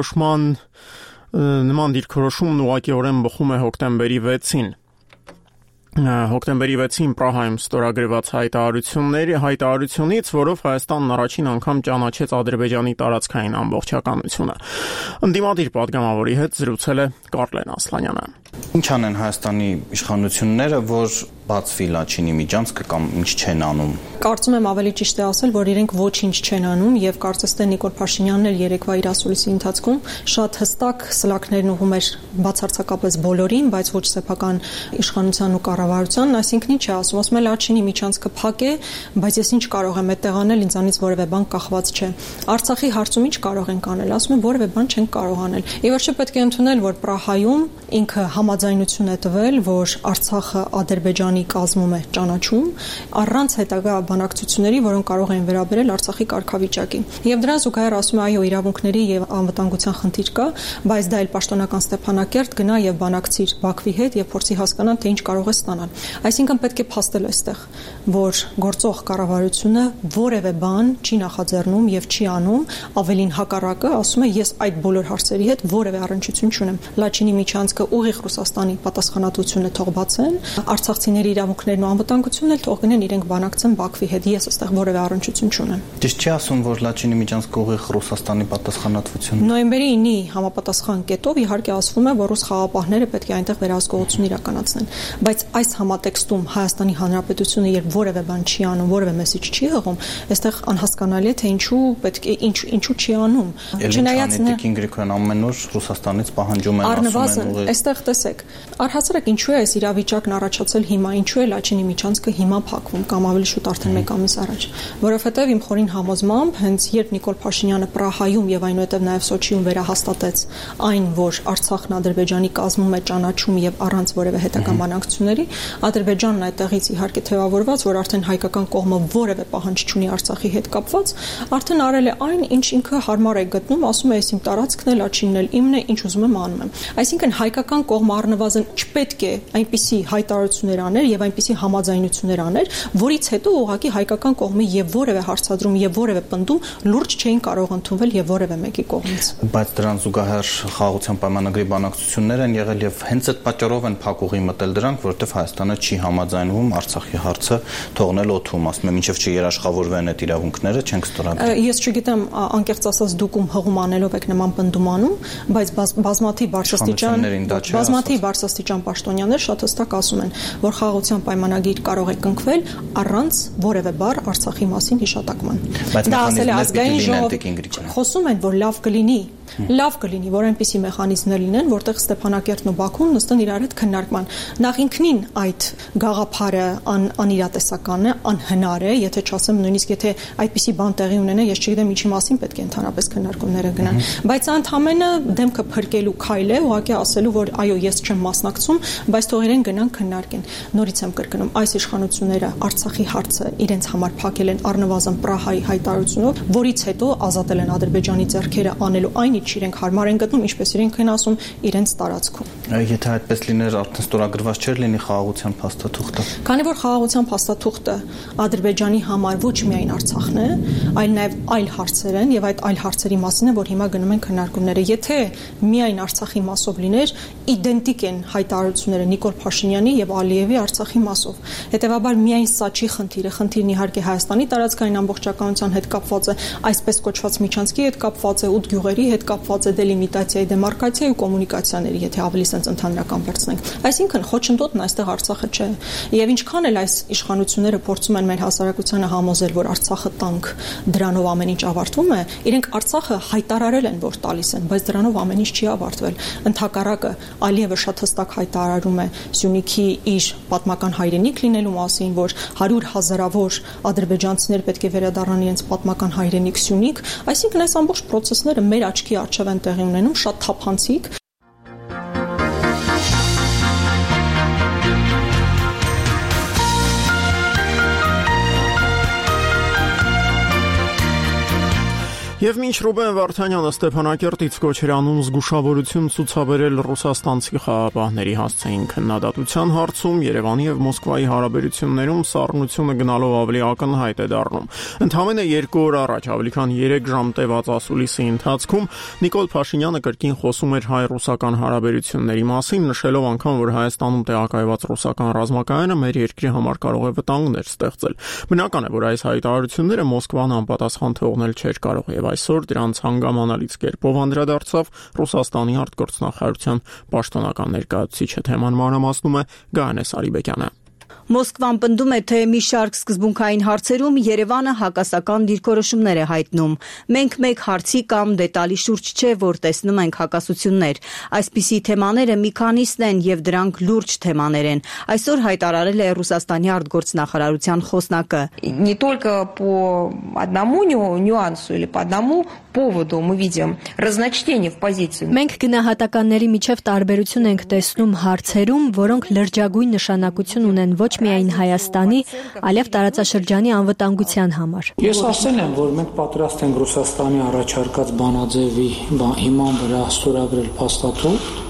նման դիրքորոշումն ուղղակիորեն բխում է հոկտեմբերի 6-ին։ Հոկտեմբերի 6-ին Պրահայում ստորագրված հայտարարությունից, որով Հայաստանն առաջին անգամ ճանաչեց Ադրբեջանի տարածքային ամբողջականությունը։ Ընդդիմադիր պատգամավորի հետ զրուցել է Կարլեն Ասլանյանը։ Ինչ անեն Հայաստանի իշխանությունները, որ բացվի Լաչինի միջանցքը կամ ինչ չեն անում։ Կարծում եմ ավելի ճիշտ է ասել, որ իրենք ոչինչ չեն անում եւ կարծես թե Նիկոլ Փաշինյանն էլ երեկվա իր ասուլիսի ընթացքում շատ հստակ սլաքներն ուղում էր բացարձակապես բոլորին, բայց ոչ սեփական իշխանության ու կառավարությանն, այսինքն ինչ է ասում է Լաչինի միջանցքը փակ է, բայց ես ինչ կարող եմ այդտեղ անել, ինձանից որևէ բան կախված չէ։ Արցախի հարցում ինչ կարող ենք անել, ասում եմ որևէ բան չենք կարող անել։ Ի վերջո պետք է ընդունել, որ Պրահայում ինքը համաձայնություն է տվել, որ Արցախը Ադրբեջանի Ադրբեջանի կազմում է ճանաչում առանց հետագա բանակցությունների, որոնք կարող են վերաբերել Արցախի կարգավիճակին։ Եվ դրան զուգահեռ ասում է, այո, իրավունքների եւ անվտանգության խնդիր կա, բայց դա էլ պաշտոնական Ստեփանակերտ գնա եւ բանակցիր Բաքվի հետ եւ փորձի հասկանալ, թե ինչ կարող է ստանալ։ Այսինքն պետք է փաստել այստեղ, որ գործող կառավարությունը որևէ բան չի նախաձեռնում եւ չի անում, ավելին հակառակը, ասում է, ես այդ բոլոր հարցերի հետ որևէ առնչություն չունեմ։ Լաչինի միջանցքը ուղիղ Ռուսաստանի պատասխանատվությունը թող բացեն, արցախցիների իրավունքներն ու անվտանգությունն էլ թող գնեն իրենք բանակցեն Բաքվի հետ, ես այստեղ որևէ առնչություն չունեմ։ Ճիշտ չի ասում, որ Լաչինի միջանցքը ուղիղ Ռուսաստանի պատասխանատվություն։ Նոյեմբերի 9-ի համապատասխան կետով իհարկե ասվում է, որ ռուս խաղապահները պետք է այնտեղ վերահսկողություն իրականացնեն, բայց այս համատեքստում Հայաստանի Հանրապետությունը երբ որևէ բան չի անում, որևէ մեսիջ չի հղում, այստեղ անհասկանալի է, թե ինչու պետք է ինչու չի անում։ Չնայած Տիկին Գրիգորյան ամեն օր Ռուսաստանից պահանջում են, ասում են, այստեղ տեսեք, առհասարակ ինչու է այս իրավիճակն առաջացել հիմա, ինչու է Լաչինի միջանցքը հիմա փակվում կամ ավելի շուտ արդեն 1 ամիս առաջ, որովհետև իմ խորին համոզմամբ հենց երբ Նիկոլ Փաշինյանը Պրահայում եւ այնուհետեւ նաեւ Սոչիում վերահաստատեց այն, որ Արցախն Ադրբեջանի կազմում է ճանաչում եւ առանց որևէ հետագա բանակցությունների, Ադրբեջանն այդտեղից իհարկե թեւավորված, որ արդեն հայկական կողմը որևէ պահանջ չունի Արցախի հետ կապված, արդեն արել է այն, ինչ ինքը հարմար է գտնում, ասում է, ես իմ տարածքն է, Լաչինն էլ իմն է, ինչ ուզում եմ անում եմ։ Այսինքն հայկական կողմը առնվազն չպետք է այնպիսի հայտարարություններ աներ եւ այնպիսի համաձայնություններ աներ, որից հետո ուղղակի հայկական կողմի եւ որևէ հարցադրում եւ որևէ պնդում լուրջ չէին կարող ընդունվել եւ որևէ մեկի կողմից։ Բայց դրան զուգահեռ խաղաղության պայմանագրի բանակցություններ են եղել եւ հենց այդ պատճառով են փակուղի մտել դրանք, որովհետեւ Հայաստանը չի համաձայնվում Արցախի հարցը թողնել օդում, ասում եմ, մինչեւ չերաշխավորվեն այդ իրավունքները, չենք ստորագրել։ Ես չգիտեմ, անկեղծ ասած դուք հղում անելով եք նման պնդում անում, բայց բազմաթիվ բարձրաստիճան պաշտոնյաներ շատ հստակ ասում են, որ խաղաղության պայմանագիր կարող է կնքվել առանց որևէ բառ Արցախի մասին հիշատակման։ Դա ասել է ազգային ժողովը, խոսում են, որ լավ կլինի, որ այնպիսի մեխանիզմներ լինեն, որտեղ Ստեփանակերտն ու Բաքուն նստեն իրար հետ քննարկման։ Նախ ինքնին այդ գաղափարը անիրատեսական է, անհնար է, եթե չասեմ նույնիսկ եթե այդպիսի բան տեղի ունենա, ես չգիտեմ ինչի մասին պետք է ընդհանրապես քննարկումները գնան։ Բայց ընդհանրապես դեմքը փրկելու քայլ է, ուղղակի ասելու, որ այո, ես չեմ մասնակցում, բայց թող իրեն գնան քննարկեն։ Նորից եմ կրկնում, այս իշխանությունները Արցախի հարցը իրենց համար փակել են առնվազն Պրահայի հայտարարությունով, որից հետո ազատել են Ադրբեջանի ձեռքերը անելու այն, ինչ իրենք հարմար են գտնում, ինչպես իրենք են ասում, իրենց տարածքում։ Եթե այդպես լիներ, արդեն ստորագրված չէր լինի խաղաղության փաստաթուղթը։ Քանի որ խաղաղության փաստաթուղթը Ադրբեջանի համար ոչ միայն Արցախն է, այլ նաև այլ հարցեր են եւ այդ այլ հարցերի մասին է, որ հիմա գնում են քննարկումները։ Եթե միայն Արցախի մասով լիներ, իդենտիկ են հայտարարությունները Նիկոլ Փաշինյանի եւ Ալիևի Արցախի մասով։ Հետևաբար միայն սա չի խնդիրը, խնդիրն իհարկե Հայաստանի տարածքային ամբողջականության հետ կապված է, այսպես կոչված միջանցքի հետ կապված է, 8 գյուղերի հետ կապված է, դելիմիտացիայի, դեմարկացիայի ու կոմունիկացիաների, եթե ավելի sense ընդհանրական վերցնենք։ Այսինքն խոչընդոտն այստեղ Արցախը չէ։ Եվ ինչքան էլ այս իշխանությունները փորձում են մեր հասարակությանը համոզել, որ Արցախը տանկ, դրանով ամեն ինչ ավարտվում է, իրենք Արցախը հայտարարել են, որ տալիս են, բայց դրանով ամեն ինչ չի ավարտվել։ Ընդհակառակը Ալիևը շատ հստակ հայտարարում է Սյունիքի իր պատմական հայրենիք լինելու մասին, որ 100,000-ավոր ադրբեջանցիներ պետք է վերադառնան իրենց պատմական հայրենիք Սյունիք, այսինքն այս ամբողջ process-ները մեր աչքի առջև են տեղի ունենում, շատ թափանցիկ։ Եվ մինչ Ռուբեն Վարդանյանը Ստեփանակերտից կոչերանուն զգուշավորություն ցուցաբերել ռուսաստանցի խաղապահների հասցեին քննադատության հարցում, Երևանի եւ Մոսկվայի հարաբերություններում սառնությունը գնալով ավելի ակնհայտ է դառնում։ Ընդամենը 2 օր առաջ ավելի քան 3 ժամ տևած ասուլիսի ընթացքում Նիկոլ Փաշինյանը կրկին խոսում էր հայ-ռուսական հարաբերությունների մասին, նշելով անգամ, որ Հայաստանում տեղակայված ռուսական ռազմակայանը մեր երկրի համար կարող է վտանգներ ստեղծել։ Բնական է, որ այս հայտարարությունները Մոսկվան անպատասխան թողնել չէր կարող եւ այսօր դրանց հանգամանալից կերպով անդրադարձավ Ռուսաստանի արտգործնախարարության պաշտոնական ներկայացուցիչը, թեման մանրամասնում է Գայանե Սարիբեկյանը։ Մոսկվան պնդում է, թե մի շարք սկզբունքային հարցերում Երևանը հակասական դիրքորոշումներ է հայտնում։ Մենք մեկ հարցի կամ դետալի շուրջ չէ, որ տեսնում ենք հակասություններ։ Այսպիսի թեմաները մի քանիսն են եւ дրանք լուրջ թեմաներ են։ Այսօր հայտարարել է Ռուսաստանի արտգործնախարարության խոսնակը։ Не только по одному нюансу или по одному поводу мы видим разночтение в позиции. Մենք գնահատականների միջև տարբերություն ենք տեսնում հարցերում, որոնք լրջագույն նշանակություն ունեն ոչ միայն Հայաստանի, այլև տարածաշրջանի անվտանգության համար։ Ես ասել եմ, որ մենք պատրաստ ենք Ռուսաստանի առաջարկած բանաձևի հիման վրա ստորագրել փաստաթուղթ,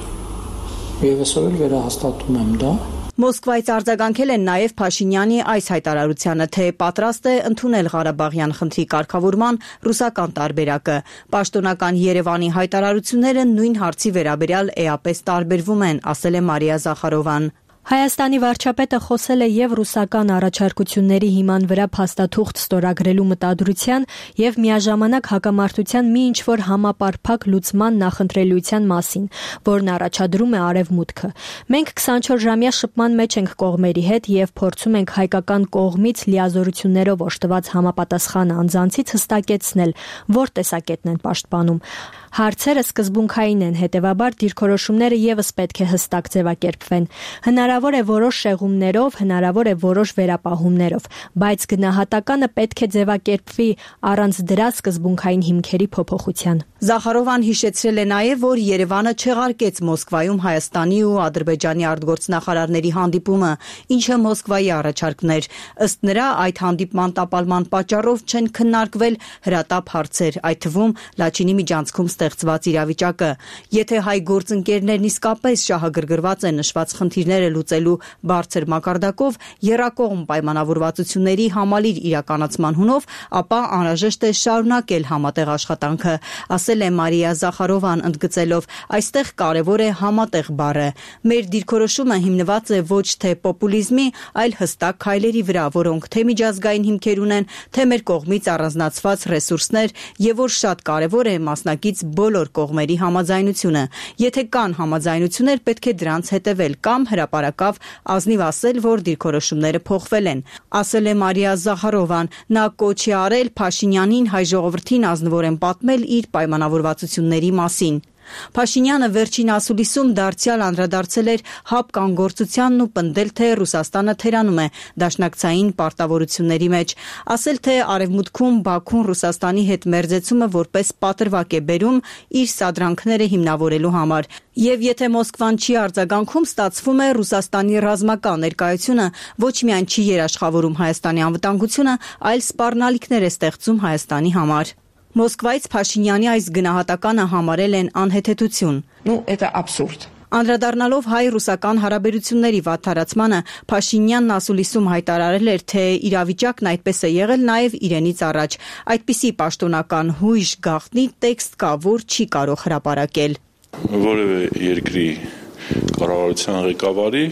եւ այսօր էլ վերահաստատում եմ դա։ Մոսկվայից արձագանքել են նաև Փաշինյանի այս հայտարարությանը, թե պատրաստ է ընդունել Ղարաբաղյան խնդրի կարգավորման ռուսական տարբերակը։ Պաշտոնական Երևանի հայտարարությունները նույն հարցի վերաբերյալ էապես տարբերվում են, ասել է Մարիա Զախարովան։ Հայաստանի վարչապետը խոսել է եւ ռուսական առաջարկությունների հիման վրա փաստաթուղթ ստորագրելու մտադրության եւ միաժամանակ հակամարտության մի ինչ-որ համապարփակ լուծման նախընտրելիության մասին, որն առաջադրում է Արևմուտքը։ Մենք 24-ժամյա շփման մեջ ենք կողմերի հետ եւ փորձում ենք հայկական կողմից լիազորություններով օժտված համապատասխան անձանցից հստակեցնել, որ տեսակետն են պաշտպանում։ Հարցերը սկզբունքային են, հետևաբար դիրքորոշումները եւս պետք է հստակ ձևակերպվեն։ Հնարավոր է որոշ շեղումներով, հնարավոր է որոշ վերապահումներով, բայց գնահատականը պետք է ձևակերպվի առանց դրա սկզբունքային հիմքերի փոփոխության։ Զախարովան հիշեցրել է նաև, որ Երևանը չեղարկեց Մոսկվայում Հայաստանի ու Ադրբեջանի արտգործնախարարների հանդիպումը, ինչը Մոսկվայի առաջարկն էր։ Ըստ նրա, այդ հանդիպման տապալման պատճառով չեն քննարկվել հրատապ հարցեր, այդ թվում Լաչինի միջանցքում ստեղծված իրավիճակը։ Եթե հայ գործընկերներն իսկապես շահագրգռված են նշված խնդիրները լուծելու բարձր մակարդակով, եռակողմ պայմանավորվածությունների համալիր իրականացման հունով, ապա անհրաժեշտ է շարունակել համատեղ աշխատանքը, ասել է Մարիա Զախարովան, ընդգծելով, այստեղ կարևոր է համատեղ բառը։ Մեր դիրքորոշումը հիմնված է ոչ թե պոպուլիզմի, այլ հստակ քայլերի վրա, որոնք թե միջազգային հիմքեր ունեն, թե մեր կողմից առանձնացված ռեսուրսներ, եւ որ շատ կարևոր է մասնակից բոլոր կողմերի համաձայնությունը։ Եթե կան համաձայնություններ, պետք է դրանց հետևել կամ հրապարակավ ազնիվ ասել, որ դիրքորոշումները փոխվել են, ասել է Մարիա Զախարովան։ Նա կոչ է արել Փաշինյանին հայ ժողովրդին ազնվորեն պատմել իր պայմանավորվածությունների մասին։ Փաշինյանը վերջին ասուլիսում դարձյալ անդրադարձել էր հապկանգործությանն ու պնդել, թե Ռուսաստանը թերանում է դաշնակցային պարտավորությունների մեջ, ասել, թե Արևմուտքում Բաքուն Ռուսաստանի հետ մերձեցումը որպես պատրվակ է բերում իր սադրանքները հիմնավորելու համար։ Եվ եթե Մոսկվան չի արձագանքում, ստացվում է Ռուսաստանի ռազմական ներկայությունը ոչ միայն չի երաշխավորում Հայաստանի անվտանգությունը, այլ սպառնալիքներ է ստեղծում Հայաստանի համար։ Մոսկվայից Փաշինյանի այս գնահատականը համարել են անհեթեթություն։ Это абсурд։ Անդրադառնալով հայ-ռուսական հարաբերությունների վատթարացմանը, Փաշինյանն ասուլիսում հայտարարել էր, թե իրավիճակն այդպես է եղել նաև իրենից առաջ։ Այդպիսի պաշտոնական հույժ գաղտնի տեքստ կա, որ չի կարող հրապարակել։ Որևէ երկրի կառավարության ղեկավարի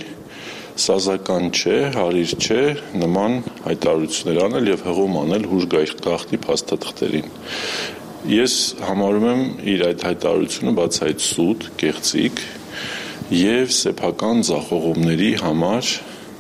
սազական չէ, հարիր չէ նման հայտարարություններ անել եւ հղում անել հուժ գաղտնի փաստաթղթերին։ Ես համարում եմ իր այդ հայտարարությունը բացահայտ սուտ, կեղծիք եւ սեփական ձախողումների համար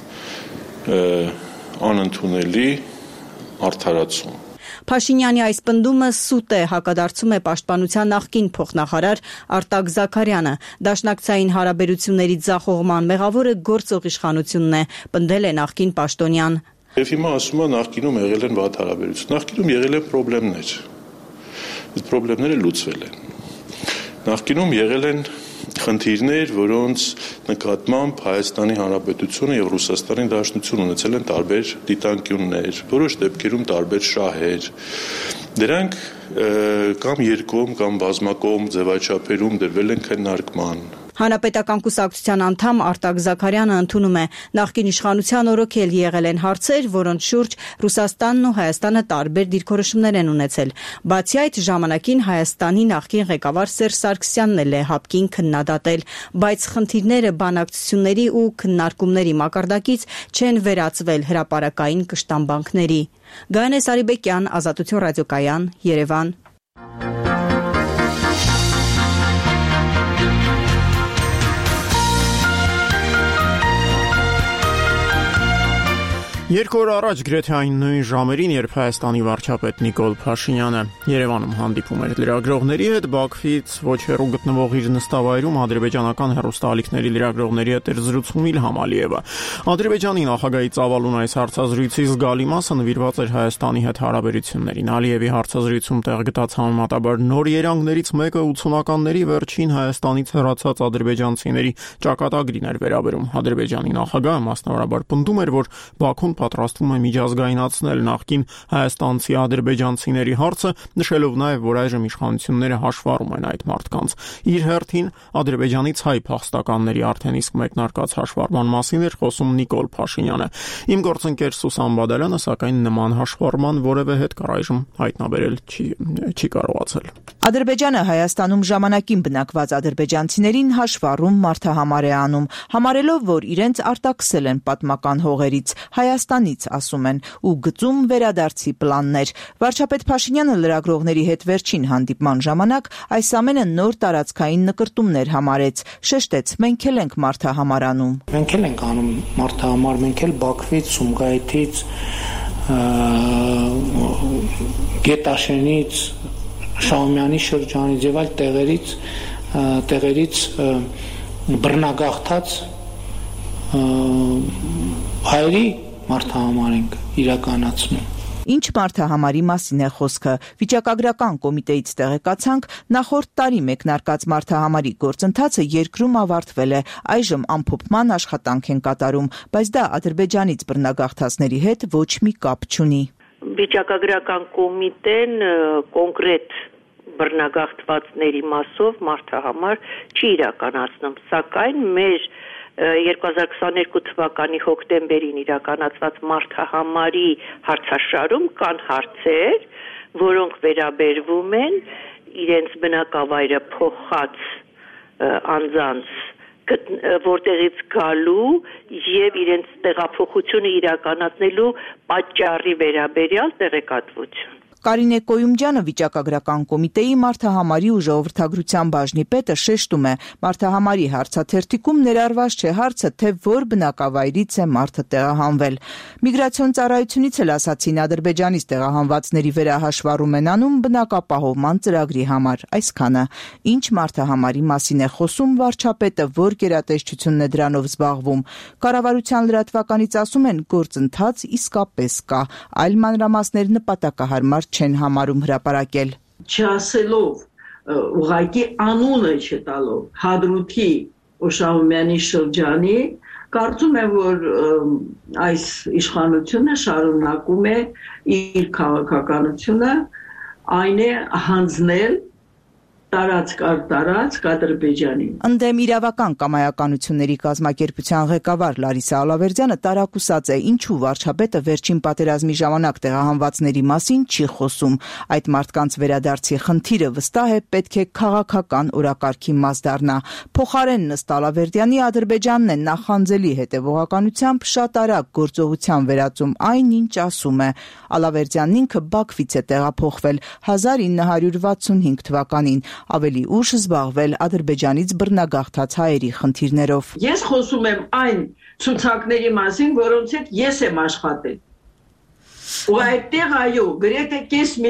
անընդունելի արդարացում։ Փաշինյանի այս պնդումը սուտ է, հակադարձում է Պաշտպանության նախկին փոխնախարար Արտակ Զաքարյանը։ Դաշնակցային հարաբերությունների ձախողման մեղավորը գործող իշխանությունն է, պնդել է նախկին պաշտոնյան։ Եվ հիմա ասում է նախկինում եղել են վատ հարաբերություններ, նախկինում եղել են խնդիրներ։ Այդ խնդիրները լուծվել են։ Նախկինում եղել են խնդիրներ, որոնց նկատմամբ Հայաստանի Հանրապետությունը եւ Ռուսաստանի Դաշնությունը ունեցել են տարբեր դիտանկյուններ, որոշ դեպքերում տարբեր շահեր։ Դրանք կամ երկկողմ կամ բազմակողմ ձևաչափերում դրվել են քննարկման։ Հանրապետական կուսակցության անդամ Արտակ Զաքարյանը ընդունում է, նախկին իշխանության օրոքել եղել են հարցեր, որոնց շուրջ Ռուսաստանն ու Հայաստանը տարբեր դիրքորոշումներ են ունեցել։ Բացի այդ, ժամանակին Հայաստանի նախկին ղեկավար Սերժ Սարգսյանն էլ է հապկին քննադատել, բայց խնդիրները բանակցությունների ու քննարկումների մակարդակից չեն վերածվել հրապարակային կշտամբանքների։ Գայանե Սարիբեկյան, Ազատություն ռադիոկայան, Երևան։ Երկու օր առաջ գրեթե այն նույն ժամերին, երբ Հայաստանի վարչապետ Նիկոլ Փաշինյանը Երևանում հանդիպում էր լրագրողների հետ, Բաքվից ոչ հեռու գտնվող իր նստավայրում ադրբեջանական հեռուստաալիքների լրագրողների հետ էր զրուցում Իլհամ Ալիևը։ Ադրբեջանի նախագահի ծավալուն այս հարցազրույցի զգալի մասը նվիրված էր Հայաստանի հետ հարաբերություններին։ Ալիևի հարցազրույցում տեղ գտած համեմատաբար նոր երանգներից մեկը 80-ականների վերջին Հայաստանից հեռացած ադրբեջանցիների ճակատագրին էր վերաբերում։ Ադրբեջանի նախագահը մասնավորաբար պնդում էր, որ Բաքուն պատրաստվում է միջազգայնացնել նախկին հայաստանցի ադրբեջանցիների հարցը, նշելով նաև, որ այժմ իշխանությունները հաշվառում են այդ մարդկանց։ Իր հերթին Ադրբեջանից հայ փախստականների արդեն իսկ մեկնարկած հաշվառման մասին էր խոսում Նիկոլ Փաշինյանը։ Իմ գործընկեր Սուսան Բադալյանը սակայն նման հաշվառման որևէ հետք առայժմ հայտնաբերել չի կարողացել։ Ադրբեջանը Հայաստանում ժամանակին բնակված ադրբեջանցիներին հաշվառում մարդահամար է անում, համարելով, որ իրենց արտաքսել են պատմական հողերից, Հայաստանից, ասում են, ու գծում վերադարձի պլաններ։ Վարչապետ Փաշինյանը լրագրողների հետ վերջին հանդիպման ժամանակ այս ամենը նոր տարածքային նկրտումներ համարեց, շեշտեց, մենք էլ ենք մարդահամար անում։ Մենք էլ ենք անում մարդահամար, մենք էլ Բաքվից, Սումգայիթից, Գետաշենից, Շահումյանի շրջանից եւ այլ տեղերից բռնագաղթած հայերի մարդահամար ենք իրականացնում։ Ինչ մարդահամարի մասին է խոսքը։ Վիճակագրական կոմիտեից տեղեկացանք, նախորդ տարի մեկնարկած մարդահամարի գործընթացը երկրում ավարտվել է, այժմ ամփոփման աշխատանք են կատարում, բայց դա Ադրբեջանից բռնագաղթածների հետ ոչ մի կապ չունի։ Վիճակագրական կոմիտեն կոնկրետ բռնագաղթվածների մասով մարդահամար չի իրականացնում, սակայն մեր 2022 թվականի հոկտեմբերին իրականացված մարդահամարի հարցաշարում կան հարցեր, որոնք վերաբերվում են իրենց բնակավայրը փոխած անձանց որտեղից գալու եւ իրենց տեղափոխությունը իրականացնելու պատճառի վերաբերյալ տեղեկատվություն։ Կարինե Կոյումջյանը վիճակագրական կոմիտեի մարդահամարի ու ժողովրդագրության բաժնի պետը շեշտում է, մարդահամարի հարցաթերթիկում ներառված չէ հարցը, թե որ բնակավայրից է մարդը տեղահանվել։ Միգրացիոն ծառայությունից էլ ասացին, Ադրբեջանից տեղահանվածների վերահաշվառում են անում բնակապահովման ծրագրի համար, այսքանը։ Ինչ մարդահամարի մասին է խոսում վարչապետը, որ գերատեսչությունն է դրանով զբաղվում։ Կառավարության լրատվականից ասում են, գործընթաց իսկապես կա, այլ մանրամասներ նպատակահարմար չեն համարում հրապարակել։ Չասելով, ուղղակի անունը չտալով Հադրութի Շահումյանի շրջանի, կարծում եմ, որ այս իշխանությունը շարունակում է իր քաղաքականությունը, այն է հանձնել տարածք Ադրբեջանին։ Ընդդեմ իրավական կամայականությունների կազմակերպության ղեկավար Լարիսա Ալավերդյանը տարակուսած է, ինչու վարչապետը վերջին պատերազմի ժամանակ տեղահանվածների մասին չի խոսում։ Այդ մարդկանց վերադարձի խնդիրը վստահ է պետք է քաղաքական օրակարգի մաս դառնա։ Փոխարենն ըստ Ալավերդյանի Ադրբեջանն է նախանձելի հետևողականությամբ շատ արագ գործողության վերածում այն, ինչ ասում է։ Ալավերդյանն ինքը Բաքվից է տեղափոխվել 1965 թվականին, ավելի ուշ զբաղվել Ադրբեջանից բռնագաղթած հայերի խնդիրներով։ Ես խոսում եմ այն ցուցակների մասին, որոնց հետ ես եմ աշխատել։ Ու այդտեղ այո, գրեթե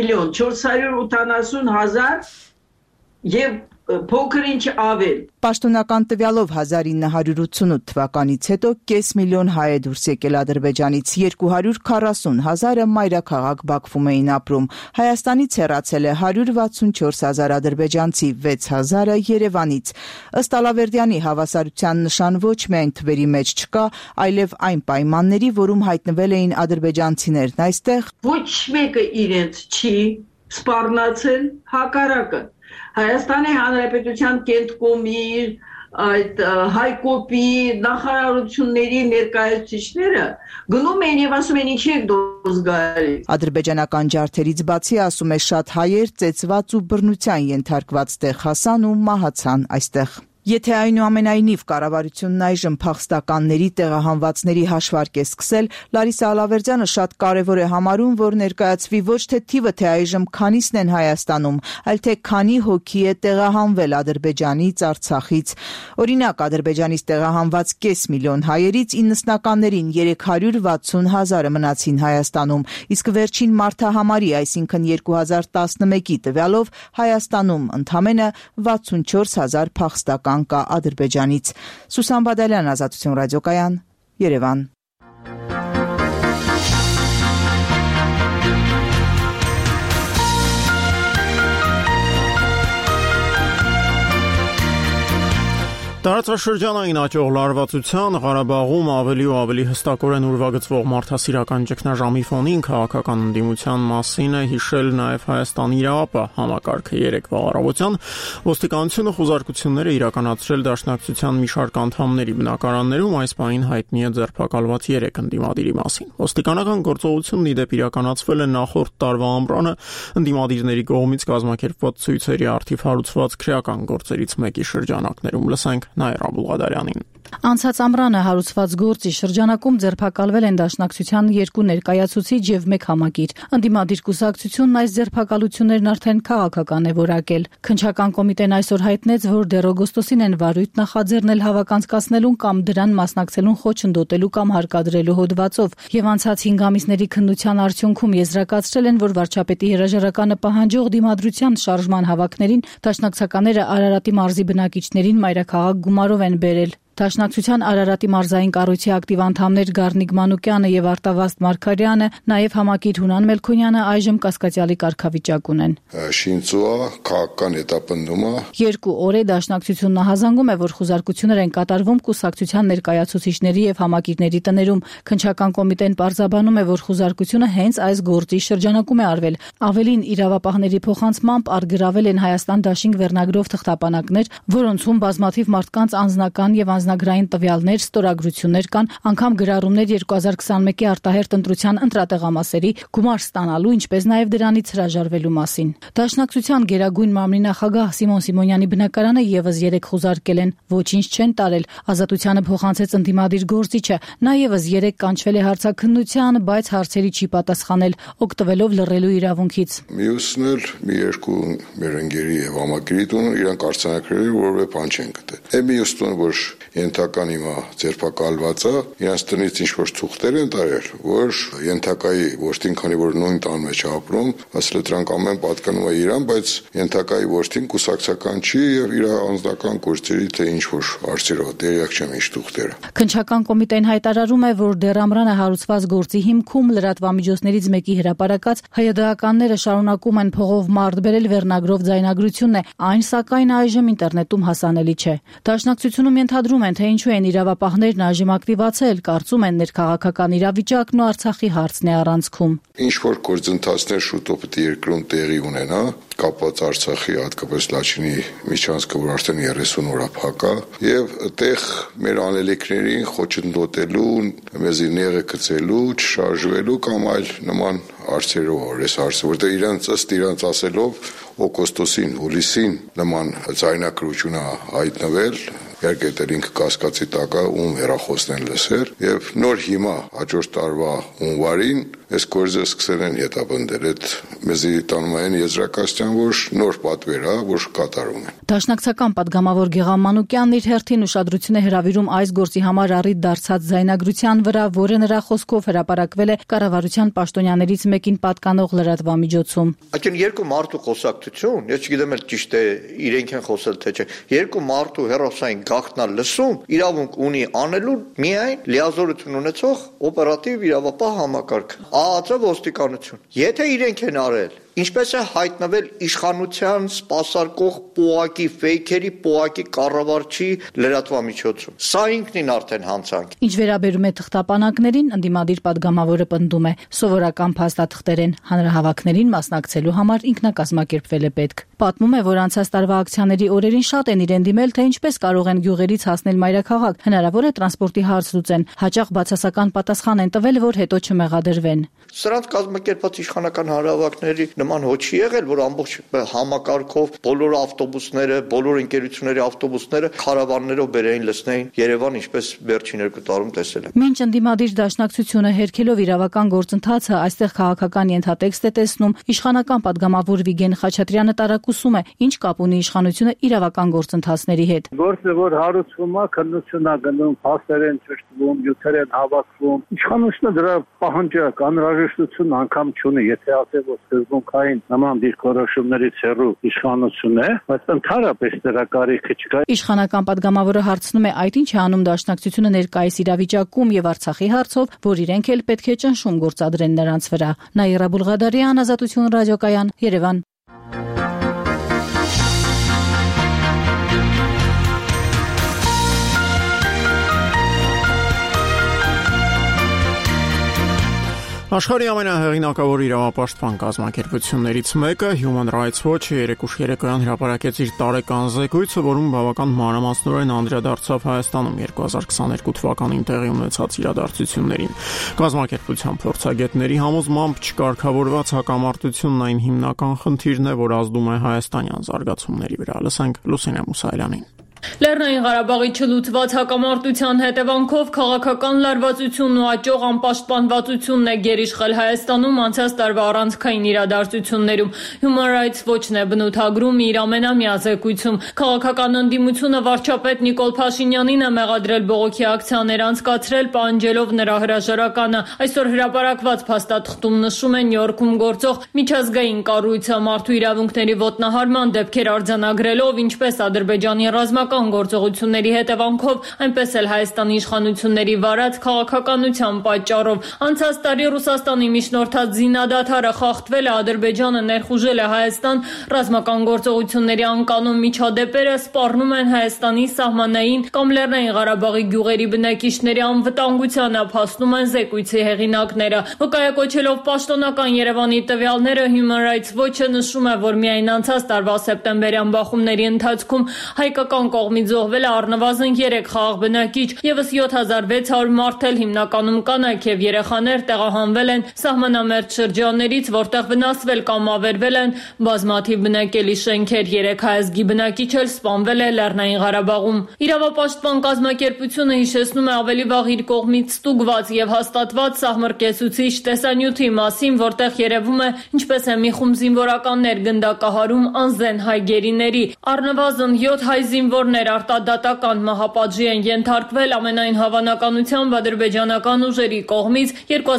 5,480,000 եւ փոքր ինչ ավել։ Պաշտոնական տվյալով 1988 թվականից հետո կես միլիոն հայ է դուրս եկել Ադրբեջանից, 240,000-ը մայրաքաղաք Բաքվում էին ապրում։ Հայաստանից հեռացել է 164,000 ադրբեջանցի, 6,000-ը Երևանից։ Ըստ Ալավերդյանի հավասարության նշան ոչ միայն թվերի մեջ չկա, այլև այն պայմանների, որում հայտնվել էին ադրբեջանցիներն այստեղ։ Ոչ մեկը իրենց չի սպառնացել, հակառակը։ Հայաստանի Հանրապետության Կենտկոմի, այդ Հայկոպի նախարարությունների ներկայացուցիչները գնում են եւ ասում են ինչի եք դուրս գալի։ Ադրբեջանական ջարդերից բացի, ասում է, շատ հայեր ծեծված ու բռնության ենթարկված տեղ հասան ու մահացան այստեղ։ Եթե այնուամենայնիվ կառավարությունն այժմ փախստականների տեղահանվածների հաշվարկ է սկսել, Լարիսա Ալավերդյանը շատ կարևոր է համարում, որ ներկայացվի ոչ թե թիվը, թե այժմ քանիսն են Հայաստանում, այլ թե քանի հոգի է տեղահանվել Ադրբեջանից, Արցախից։ Օրինակ, Ադրբեջանից տեղահանված կես միլիոն հայերից 90-ականներին 360,000-ը մնացին Հայաստանում, իսկ վերջին մարդահամարի, այսինքն 2011-ի տվյալով Հայաստանում ընդամենը 64,000 փախստական կա Ադրբեջանից։ Սուսան Բադալյան, Ազատություն ռադիոկայան, Երևան։ Տարածաշրջանային աճող լարվածության Ղարաբաղում ավելի ու ավելի հստակորեն ուրվագծվող մարդասիրական ճգնաժամի ֆոնին քաղաքական ընդդիմության մասին է հիշել նաև Հայաստանի իրավապահ համակարգը երեկվա առավոտյան ոստիկանությունը խոզարկություններ է իրականացրել Դաշնակցության մի շարք անդամների բնակարաններում, այս պահին հայտնի է ձերբակալված 3 ընդդիմադիրի մասին։ Ոստիկանական գործողությունն ի դեպ իրականացվել է նախորդ տարվա ամռանը ընդդիմադիրների կողմից կազմակերպված ցույցերի արդիվ հարուցված քրեական գործերից մեկի շրջանակներում։ Լսենք Նայր Աբուլղադարյանին։ Անցած ամռանը հարուցված գործի շրջանակում ձերբակալվել են Դաշնակցության 2 ներկայացուցիչ եւ 1 համակիր։ Ընդդիմադիր կուսակցությունն այս ձերբակալություններն արդեն քաղաքական է որակել։ Քննչական կոմիտեն այսօր հայտնեց, որ դեռ օգոստոսին են վարույթ նախաձեռնել հավաքանցկացնելուն կամ դրան մասնակցելուն խոչընդոտելու կամ հարկադրելու հոդվածով եւ անցած 5 ամիսների քննության արդյունքում եզրակացրել են, որ վարչապետի հրաժարականը պահանջող դիմադրության շարժման հավաքներին Դաշնակցականները Արարատի մարզի բնակիչներին մայրաքաղաք գումարով են բերել։ Դաշնակցության Արարատի մարզային կառույցի ակտիվ անդամներ Գառնիկ Մանուկյանը եւ Արտավազդ Մարգարյանը, նաեւ համակիր Հունան Մելքոնյանը այժմ կասկածյալի կարգավիճակում են։ Շինծուա քաղաքական հետապնդումը 2 օր է Դաշնակցությունն հազանգում է, որ խոզարկություններ են կատարվում կուսակցության ներկայացուցիչների եւ համակիրների տներում։ Քննչական կոմիտեն պարզաբանում է, որ խոզարկությունը հենց այս գործի շրջանակում է արվել։ Ավելին, իրավապահների փոխանցմամբ արգրավել են Հայաստան դաշինք վերնագրով թղթապանակներ, որոնցում բազմաթիվ մարդկանց անձնական եւ անձնագրային տվյալներ, ստորագրություններ կան, անգամ գրառումներ 2021-ի արտահերթ ընտրության ընտրատեղամասերի գումար ստանալու, ինչպես նաև դրանից հրաժարվելու մասին։ Դաշնակցության Գերագույն մամլի նախագահ Սիմոն Սիմոնյանի բնակարանը եւս 3 խոզարկել են, ոչինչ չեն տարել։ Ազատությանը փոխանցեց ընդդիմադիր գործիչը, նա եւս 3 կանչվել է հարցաքննության, բայց հարցերի չի պատասխանել, օգտվելով լռելու իրավունքից։ Մյուսն էլ մի 2 մեր ընկերի եւ համակիրի տուն իրանք արձանագրել որևէ բան չեն գտել։ Մյուս տուն որ ենթական հիմա ձերբակալված է, իրանց տնից ինչ-որ թուղթեր են տարել, որ ենթակայի որդին, քանի որ նույն տան մեջ ապրում, ասել դրանք ամեն պատկանում է իրան, բայց ենթակայի որդին կուսակցական չի եւ իր անձնական գործերի թե ինչ-որ հարցերով դերյակ չեմ ինչ թուղթերը։ Քննչական կոմիտեն հայտարարում է, որ դեռ ամռանը հարուցված գործի հիմքում լրատվամիջոցներից մեկի հրապարակած հայդականները շարունակում են փողով մարդ բերել վերնագրով ձայնագրությունն է, այն սակայն այժմ ինտերնետում հասանելի չէ։ Դաշնակցությունում ենթադրում են, թե ինչու են իրավապահներն այժմ ակտիվացել, կարծում են ներքաղաքական իրավիճակն ու Արցախի հարցն է առանցքում։ Ինչ որ գործընթացներ շուտով պետք է երկրում տեղի ունենա, կապված Արցախի, հատկապես Լաչինի միջանցքը, որ արդեն 30 օր փակա, եւ այդտեղ մեր անելիքներին խոչընդոտելու, մեզի նեղը գցելու, չշարժվելու կամ այլ նման հարցերով, այս հարցը, որտեղ իրանց ասելով օգոստոսին, հուլիսին նման ձայնագրություն հայտնվել, իհարկե դա ինքը կասկածի տակ է, ում հեռախոսն են լսել, եւ նոր հիմա հաջորդ տարվա հունվարին այս գործը սկսել են հետապնդել, այդ մեզի տանում են եզրակացության, որ նոր պատվեր է, որ կատարում են։ Դաշնակցական падգամավոր Գեղամ Մանուկյանն իր հերթին ուշադրություն է հրավիրում այս գործի համար առիթ դարձած ձայնագրության վրա, որը նրա խոսքով հրապարակվել է կառավարության պաշտոնյաներից մեկին պատկանող լրատվամիջոցում։ Այդին 2 մարդու խոսակցություն, ես չգիտեմ էլ ճիշտ է իրենք են խոսել թե չէ, 2 մարդու հերոսային գաղտնալ լսում իրավունք ունի անելու միայն լիազորություն ունեցող օպերատիվ իրավապահ համակարգ, ԱԱԾ ոստիկանություն։ Եթե իրենք են արել, ինչպես է հայտնվել իշխանության սպասարկող պոակի ֆեյքերի պոակի կառավարչի լրատվամիջոցում։ Սա ինքնին արդեն հանցանք։ Ինչ վերաբերում է թղթապանակներին, ընդդիմադիր падգամավորը պնդում է, սովորական փաստաթղթեր են, հանրահավաքներին մասնակցելու համար ինքնակազմակերպվել է պետք։ Պատմում է, որ անցած տարվա ակցիաների օրերին շատ են իրեն դիմել, թե ինչպես կարող են գյուղերից հասնել մայրաքաղաք, հնարավոր է տրանսպորտի հարց լուծեն, հաճախ բացասական պատասխան են տվել, որ հետո չմեղադրվեն։ Սրանց կազմակերպած իշխանական հանրահավաքների նման հոչ չի եղել, որ ամբողջ համակարգով բոլոր ավտոբուսները, բոլոր ընկերությունների ավտոբուսները քարավաններով բերեին լցնեին Երևան, ինչպես վերջին 2 տարում տեսել ենք։ Մինչ ընդդիմադիր դաշնակցությունը հերքելով իրավական գործընթացը այստեղ քաղաքական ենթատեքստ է տեսնում, իշխանական падգամավոր Վիգեն Խաչատրյանը տարակուսում է, ինչ կապ ունի իշխանությունը իրավական գործընթացների հետ։ Գործը որ հարուցվում է, քննությունն է գնում, փաստեր են ճշտվում, յութեր են հավաքվում։ Իշխանությունը դրա պահանջակ անհրաժեշտություն անգամ չունի, եթե ասել որ սկզբունքային նման դիրքորոշումներից հեռու իշխանություն է, բայց ընդհանրապես դրա կարիքը չկա։ Իշխանական падգամավորը հարցնում է, այդ ինչ է անում դաշնակցությունը ներկայիս իրավիճակում եւ Արցախի հարցով, որ իրենք էլ պետք է ճնշում գործադրեն նրանց վրա։ Նաիրա Բուլղադարյան, Ազատություն ռադիոկայան, Երևան։ Աշխարհի ամենահեղինակավոր իրավապաշտպան կազմակերպություններից մեկը Human Rights Watch-ը երեկոյան հրապարակեց իր տարեկան զեկույցը, որում բավական մանրամասնորեն անդրադարձավ Հայաստանում 2022 թվականին տեղի ունեցած իրադարձություններին։ Կազմակերպության փորձագետների համոզմամբ չկարգավորված հակամարտությունն այն հիմնական խնդիրն է, որ ազդում է հայաստանյան զարգացումների վրա։ Լսենք Լուսինե Մուսայելյանին։ Լեռնային Ղարաբաղի չլուծված հակամարտության հետևանքով քաղաքական լարվածությունն ու աճող անպաշտպանվածությունն է գերիշխել Հայաստանում անցած տարվա առանցքային իրադարձություններում։ Human Rights Watch-ն է բնութագրում իր ամենամյա զեկույցում։ Քաղաքական ընդդիմությունը վարչապետ Նիկոլ Փաշինյանին է մեղադրել բողոքի ակցիաներ անցկացրել, պահանջելով նրա հրաժարականը։ Այսօր հրապարակված փաստաթղթում նշում է Նյու Յորքում գործող միջազգային կառույցը մարդու իրավունքների ոտնահարման դեպքեր արձանագրելով, ինչպես Ադրբեջանի ռազմական գործողությունների հետևանքով, այնպես էլ Հայաստանի իշխանությունների վարած քաղաքականության պատճառով։ Անցած տարի Ռուսաստանի միջնորդած զինադադարը խախտվել է, Ադրբեջանը ներխուժել է Հայաստան, ռազմական գործողությունների անկանոն միջադեպերը սպառնում են Հայաստանի սահմանային կամ Լեռնային Ղարաբաղի գյուղերի բնակիչների անվտանգությանը, փաստում են զեկույցի հեղինակները։ Վկայակոչելով պաշտոնական Երևանի տվյալները, Human Rights Watch-ը նշում է, որ միայն անցած տարվա սեպտեմբերյան բախումների ընթացքում հայկական կողմից զոհվել է առնվազն 3 խաղաղ բնակիչ, եւս 7600 մարդ էլ հիմնականում կանայք եւ երեխաներ տեղահանվել են սահմանամերձ շրջաններից, որտեղ վնասվել կամ ավերվել են բազմաթիվ բնակելի շենքեր, 3 հայազգի բնակիչ էլ սպանվել է Լեռնային Ղարաբաղում։ Իրավապաշտպան կազմակերպությունը հիշեցնում է ավելի վաղ իր կողմից ստուգված եւ հաստատված սահմռկեցուցիչ տեսանյութի մասին, որտեղ երևում է ինչպես է մի խումբ զինվորականներ գնդակահարում անզեն հայ գերիների։ Առնվազն 7 հայ զինվորներ արտադատական մահապատժի են ենթարկվել ամենայն հավանականությամբ ադրբեջանական ուժերի կողմից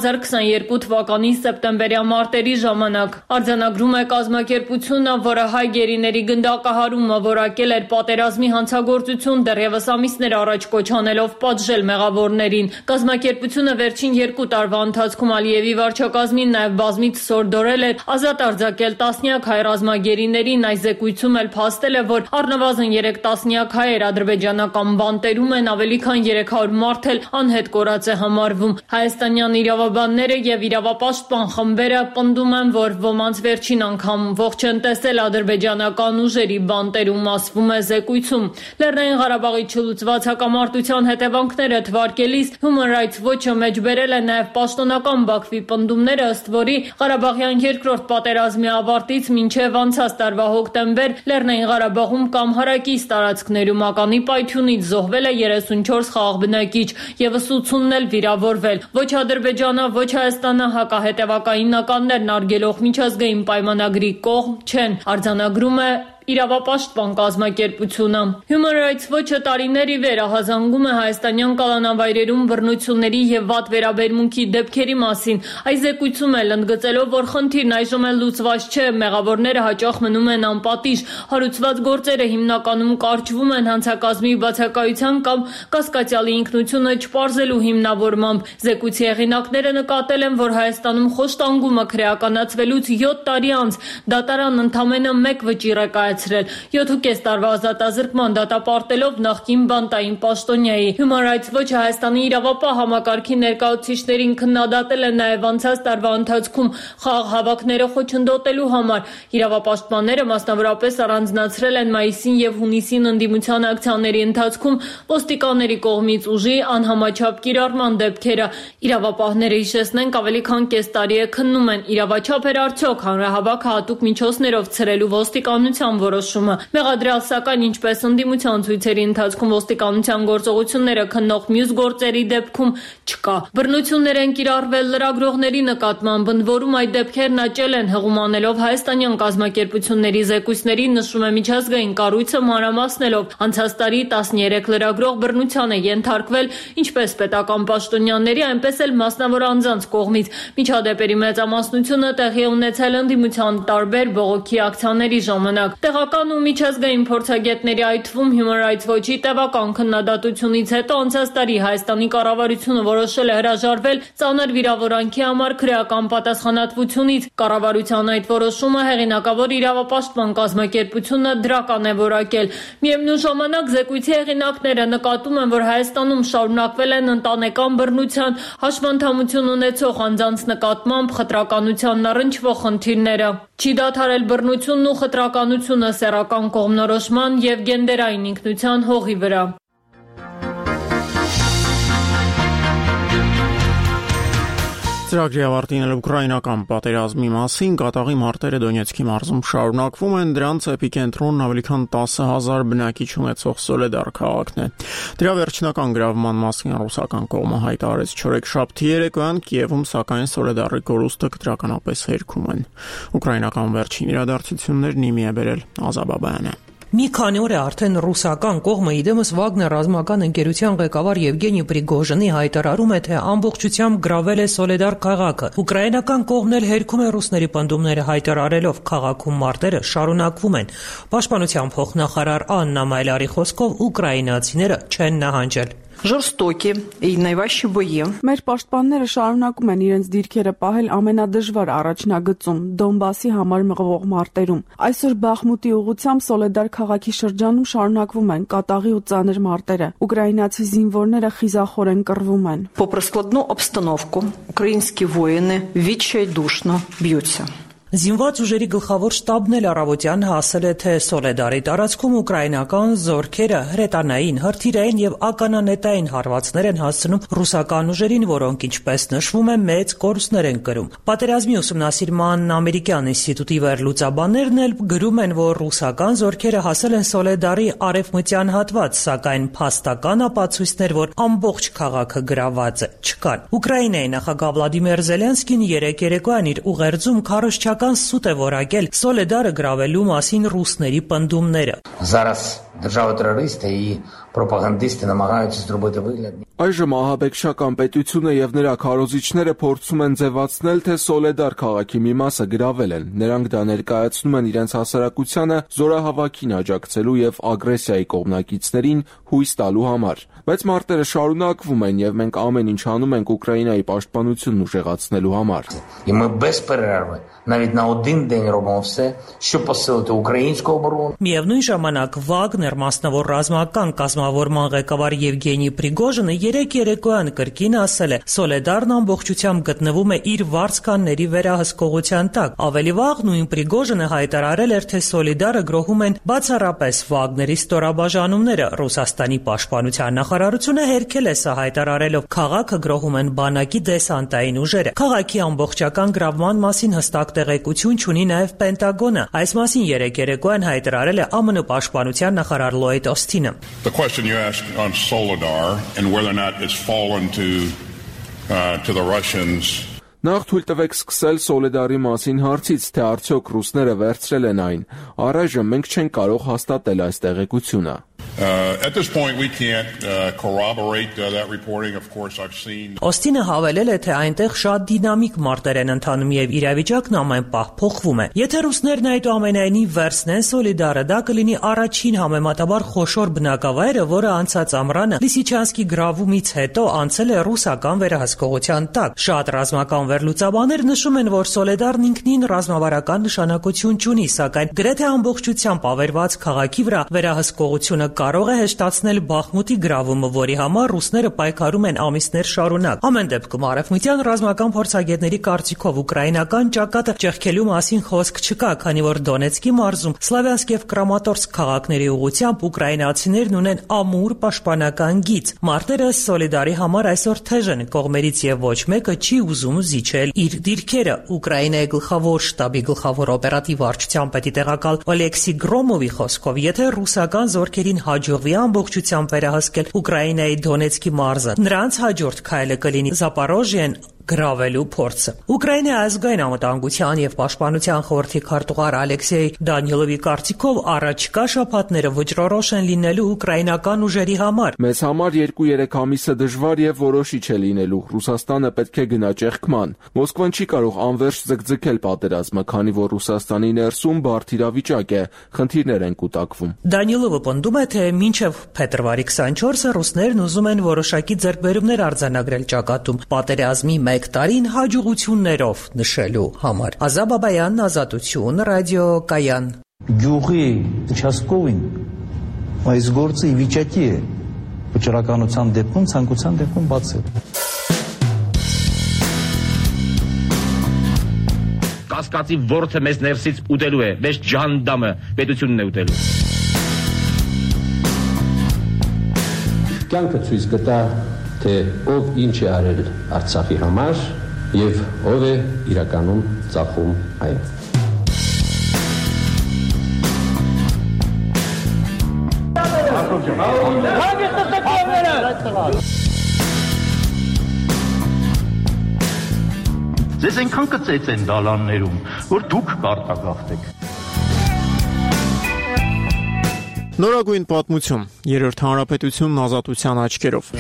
2022 թվականի սեպտեմբերյան մարտերի ժամանակ։ Արձանագրում է կազմակերպությունը, որը հայ գերիների գնդակահարումը որակել էր պատերազմի հանցագործություն, դեռևս ամիսներ առաջ կոչ անելով պատժել մեղավորներին։ Կազմակերպությունը վերջին 2 տարվա ընթացքում Ալիևի վարչակազմին նաև բազմիցս հորդորել էր ազատ արձակել տասնյակ հայ ռազմագերիներին, այս զեկույցում էլ փաստել է, որ առնվազն 3 տասնյակ հայեր ադրբեջանական բանտերում են, ավելի քան 300 մարդ էլ անհետ կորած է համարվում։ Հայաստանյան իրավաբանները եւ իրավապաշտպան խմբերը պնդում են, որ ոմանց վերջին անգամ ողջ են տեսել ադրբեջանական ուժերի բանտերում, ասվում է զեկույցում։ Լեռնային Ղարաբաղի չլուծված հակամարտության հետևանքները թվարկելիս Human Rights Watch-ը մեջբերել է նաև պաշտոնական Բաքվի պնդումները, ըստ որի Ղարաբաղյան երկրորդ պատերազմի ավարտից մինչև անցած տարվա հոկտեմբեր Լեռնային Ղարաբաղում կամ հարակից տարածքներում ականի պայթյունից զոհվել է 34 խաղաղ բնակիչ, եւս 80-ն էլ վիրավորվել։ Ոչ Ադրբեջանը, ոչ Հայաստանը հակահետևակայինականներն արգելող միջազգային պայմանագրի կողմ չեն, արձանագրում է իրավապաշտպան կազմակերպությունը։ Human Rights Watch-ը տարիներ ի վեր ահազանգում է հայաստանյան կալանավայրերում բռնությունների եւ վատ վերաբերմունքի դեպքերի մասին։ Այս զեկույցում էլ ընդգծելով, որ խնդիրն այժմ էլ լուծված չէ, մեղավորները հաճախ մնում են անպատիժ, հարուցված գործերը հիմնականում կարճվում են հանցակազմի բացակայության կամ կասկածյալի ինքնությունը չպարզելու հիմնավորմամբ։ Զեկույցի հեղինակները նկատել են, որ Հայաստանում խոշտանգումը քրեականացվելուց 7 տարի անց դատարանն ընդամենը 1 վճիռ է կայացրել ներկայացրել 7.5 տարվա ազատազրկման դատապարտելով նախկին բանտային պաշտոնյայի։ Human Rights Watch Հայաստանի իրավապահ համակարգի ներկայացուցիչներին քննադատել է նաև անցած տարվա ընթացքում խաղ հավաքները խոչընդոտելու համար։ Իրավապաշտպանները մասնավորապես առանձնացրել են մայիսին եւ հունիսին ընդդիմության ակցիաների ընթացքում ոստիկանների կողմից ուժի անհամաչափ կիրառման դեպքերը։ Իրավապահները հիշեցնենք ավելի քան կես տարի է քննում են իրավաչափ էր արդյոք հանրահավաքը հատուկ միջոցներով ցրելու ոստիկանության որոշումը։ Մեղադրյալ սակայն ինչպես ընդդիմության ցույցերի ընթացքում ոստիկանության գործողությունները քննող մյուս գործերի դեպքում չկա։ Բռնություններ են կիրառվել լրագրողների նկատմամբ, ընդ որում այդ դեպքերն աճել են հղումանելով հայաստանյան կազմակերպությունների զեկույցների, նշում է միջազգային կառույցը մանրամասնելով։ Անցած տարի 13 լրագրող բռնության է ենթարկվել ինչպես պետական պաշտոնյաների, այնպես էլ մասնավոր անձանց կողմից։ Միջադեպերի մեծամասնությունը տեղի ունեցել ընդդիմության տարբեր բողոքի ակցիաների ժամանակ։ Տեղական ու միջազգային փորձագետների, այդ թվում Human Rights Watch-ի տևական քննադատությունից հետո անցած տարի Հայաստանի կառավարությունը որոշել է հրաժարվել ծանր վիրավորանքի համար քրեական պատասխանատվությունից։ Կառավարության այդ որոշումը հեղինակավոր իրավապաշտպան կազմակերպությունը դրական է որակել։ Միևնույն ժամանակ զեկույցի հեղինակները նկատում են, որ Հայաստանում շարունակվել են ընտանեկան բռնության, հաշվանդամություն ունեցող անձանց նկատմամբ խտրականությանն առնչվող խնդիրները։ Չի դադարել բռնությունն ու խտրականությունը սեռական կողմնորոշման եւ գենդերային ինքնության հողի վրա։ Ծրագրի ավարտին ուկրաինական պատերազմի մասին կատաղի մարտերը Դոնեցկի մարզում շարունակվում են, դրանց էպիկենտրոնն ավելի քան 10,000 բնակիչ ունեցող Սոլեդար քաղաքն է։ Դրա վերջնական գրավման մասին ռուսական կողմը հայտարարեց չորեքշաբթի երեկոյան Կիևում, սակայն Սոլեդարի կորուստը կտրականապես հերքում են։ Ուկրաինական վերջին իրադարձություններն իմի է բերել Ազաբաբայանը։ Մի քանի օր է արդեն ռուսական կողմը իդեմս Վագներ ռազմական ընկերության ղեկավար Եվգենի Պրիգոժինի հայտարարում է, թե ամբողջությամբ գրավել է Սոլեդար քաղաքը։ Ուկրաինական կողմն էլ հերքում է ռուսների պնդումները հայտարարելով, քաղաքում մարտերը շարունակվում են։ Պաշտպանության փոխնախարար Աննա Մայլարի խոսքով ուկրաինացիները չեն նահանջել։ Ժորստոկի и наиващие бои. Մեր պաշտպանները շարունակում են իրենց դիրքերը պահել ամենադժվար առաջնագծում Դոնբասի համար մղվող մարտերում։ Այսօր Բախմուտի ուղությամբ Սոլեդար քաղաքի շրջանում շարունակվում են կատաղի ու ծանր մարտերը։ Ուկրաինացի զինվորները խիզախորեն կռվում են։ Попри складну обстановку, українські воїни відчайдушно б'ються. Զինված ուժերի գլխավոր շտաբն էլ առավոտյան հասել է, թե Սոլեդարի տարածքում ուկրաինական զորքերը հրետանային, հրթիռային եւ ականանետային հարվածներ են հասցնում ռուսական ուժերին, որոնք ինչպես նշվում է, մեծ կորուստներ են կրում։ Պատերազմի ուսումնասիրման ամերիկյան ինստիտուտի վերլուծաբաններն էլ գրում են, որ ռուսական զորքերը հասել են Սոլեդարի արևմտյան հատված, սակայն փաստական ապացույցներ, որ ամբողջ քաղաքը գրաված է, չկան։ Ուկրաինայի նախագահ Վլադիմիր Զելենսկին երեկոյան իր ուղերձում քարոզչական սուտ է որակել Սոլեդարը գրավելու մասին ռուսների պնդումները։ Зараз держава-терористи і пропагандисти намагаються зробити вигляд. Այժմ ահաբեկչական պետությունը եւ նրա քարոզիչները փորձում են ձևացնել, թե Սոլեդար քաղաքի մի մասը գրավել են։ Նրանք դա ներկայացնում են իրենց հասարակությանը զորահավաքին աջակցելու եւ ագրեսիայի կողմնակիցներին հույս տալու համար։ Բայց մարտերը շարունակվում են եւ մենք ամեն ինչ անում ենք Ուկրաինայի պաշտպանությունն ուժեղացնելու համար։ І ми без перерви навіть на один день робимо все, щоб посилити українську оборону. Միևնույն ժամանակ Վագներ մասնավոր ռազմական կազմավորման ղեկավար Եվգենի Պրիգոժինը երեկոյան կրկին ասել է, Սոլեդարն ամբողջությամբ գտնվում է իր վարձկանների վերահսկողության տակ։ Ավելի վաղ նույն Պրիգոժինը հայտարարել էր, թե Սոլեդարը գրոհում են բացառապես Վագների ստորաբաժանումները։ Ռուսաստանի պաշտպանության նախարարությունը հերքել է սա հայտարարելով, քաղաքը գրոհում են բանակի դեսանտային ուժերը։ Քաղաքի ամբողջական գրավման մասին հստակ տեղեկություն չունի նաև Պենտագոնը։ Այս մասին երեկոյան հայտարարել է ԱՄՆ պաշտպանության նախարար Լոյդ Օսթինը։ The question you asked on Soledar and whether or not it's fallen to the Russians. Նախ թույլ տվեք սկսել Սոլեդարի մասին հարցից, թե արդյոք ռուսները վերցրել են այն։ Առայժմ մենք չենք կարող հաստատել այս տեղեկությունը։ At this point, we can't corroborate that reporting. Of course, I've seen. Օստինը հավելել է, թե այնտեղ շատ դինամիկ մարտեր են ընթանում եւ իրավիճակն ամեն պահ փոխվում է։ Եթե ռուսներն այդուամենայնիվ վերցնեն Սոլիդարը, դա կլինի առաջին համեմատաբար խոշոր բնակավայրը, որը անցած ամռանը Լիսիչանսկի գրավումից հետո անցել է ռուսական վերահսկողության տակ։ Շատ ռազմական վերլուծաբաններ նշում են, որ Սոլիդարն ինքնին ռազմավարական նշանակություն չունի, սակայն գրեթե ամբողջությամբ ավերված քաղաքի վրա վերահսկողությունը կարող է հեշտացնել Բախմուտի գրավումը, որի համար ռուսները պայքարում են ամիսներ շարունակ։ Ամեն դեպքում արևմտյան ռազմական փորձագետների կարծիքով ուկրաինական ճակատը ճեղքելու մասին խոսք չկա, քանի որ Դոնեցկի մարզում Սլավյանսկ եւ Կրամատորսկ քաղաքների ուղղությամբ ուկրաինացիներն ունեն ամուր պաշտպանական գիծ։ Մարտերը Սոլիդարի համար այսօր թեժ են, կողմերից եւ ոչ մեկը չի ուզում զիջել իր դիրքերը։ Ուկրաինայի գլխավոր շտաբի գլխավոր օպերատիվ վարչության պետի տեղակալ Օլեքսի Գրոմովի խոսքով, եթե ռուսական զորքերին հաջողվի ամբողջությամբ վերահսկել Ուկրաինայի Դոնեցկի մարզը, նրանց հաջորդ քայլը կլինի Զապորոժիեն գրավելու փորձը։ Ուկրաինայի ազգային անվտանգության եւ պաշտպանության խորհրդի քարտուղար Ալեքսեյ Դանիլովի կարծիքով առաջիկա շաբաթները վճռորոշ են լինելու ուկրաինական ուժերի համար։ Մեզ համար 2-3 ամիսը դժվար եւ որոշիչ է լինելու։ Ռուսաստանը պետք է գնա ճեղքման։ Մոսկվան չի կարող անվերջ ձգձգել պատերազմը, քանի որ Ռուսաստանի ներսում բարդ իրավիճակ է, խնդիրներ են կուտակվում։ Դանիլովը պնդում է, թե մինչև փետրվարի 24-ը ռուսներն ուզում են որոշակի ձեռքբերումներ արձանագրել ճակատում պատերազմի 1 տարին հաջողություններով նշելու համար։ Ազատ Բաբայան, Ազատություն, ռադիո Կայան։ Գյուղի участковին այս գործը ի վիճակի է վճռականության դեպքում, ցանկության դեպքում բացել։ Կասկածի ворթը մեզ ներսից ուտելու է, մեզ ջանդամը պետությունն է ուտելու։ Կյանքը ցույց կտա, թե ով ինչ է արել Արցախի համար եւ ով է իրականում ծախում այն։ Ձեզ այնքան կծեց են դալաններում, որ դուք կարտագաղթեք։ Նորագույն պատմություն, Երրորդ հանրապետությունն ազատության աչքերով։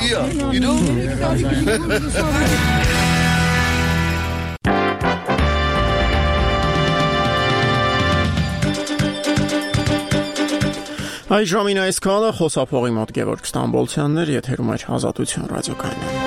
Այս ժամին այսքանը խոսափողի մոտ Գևորգ Ստամբոլցյանն էր, եթերում էր Ազատություն ռադիոկայանը։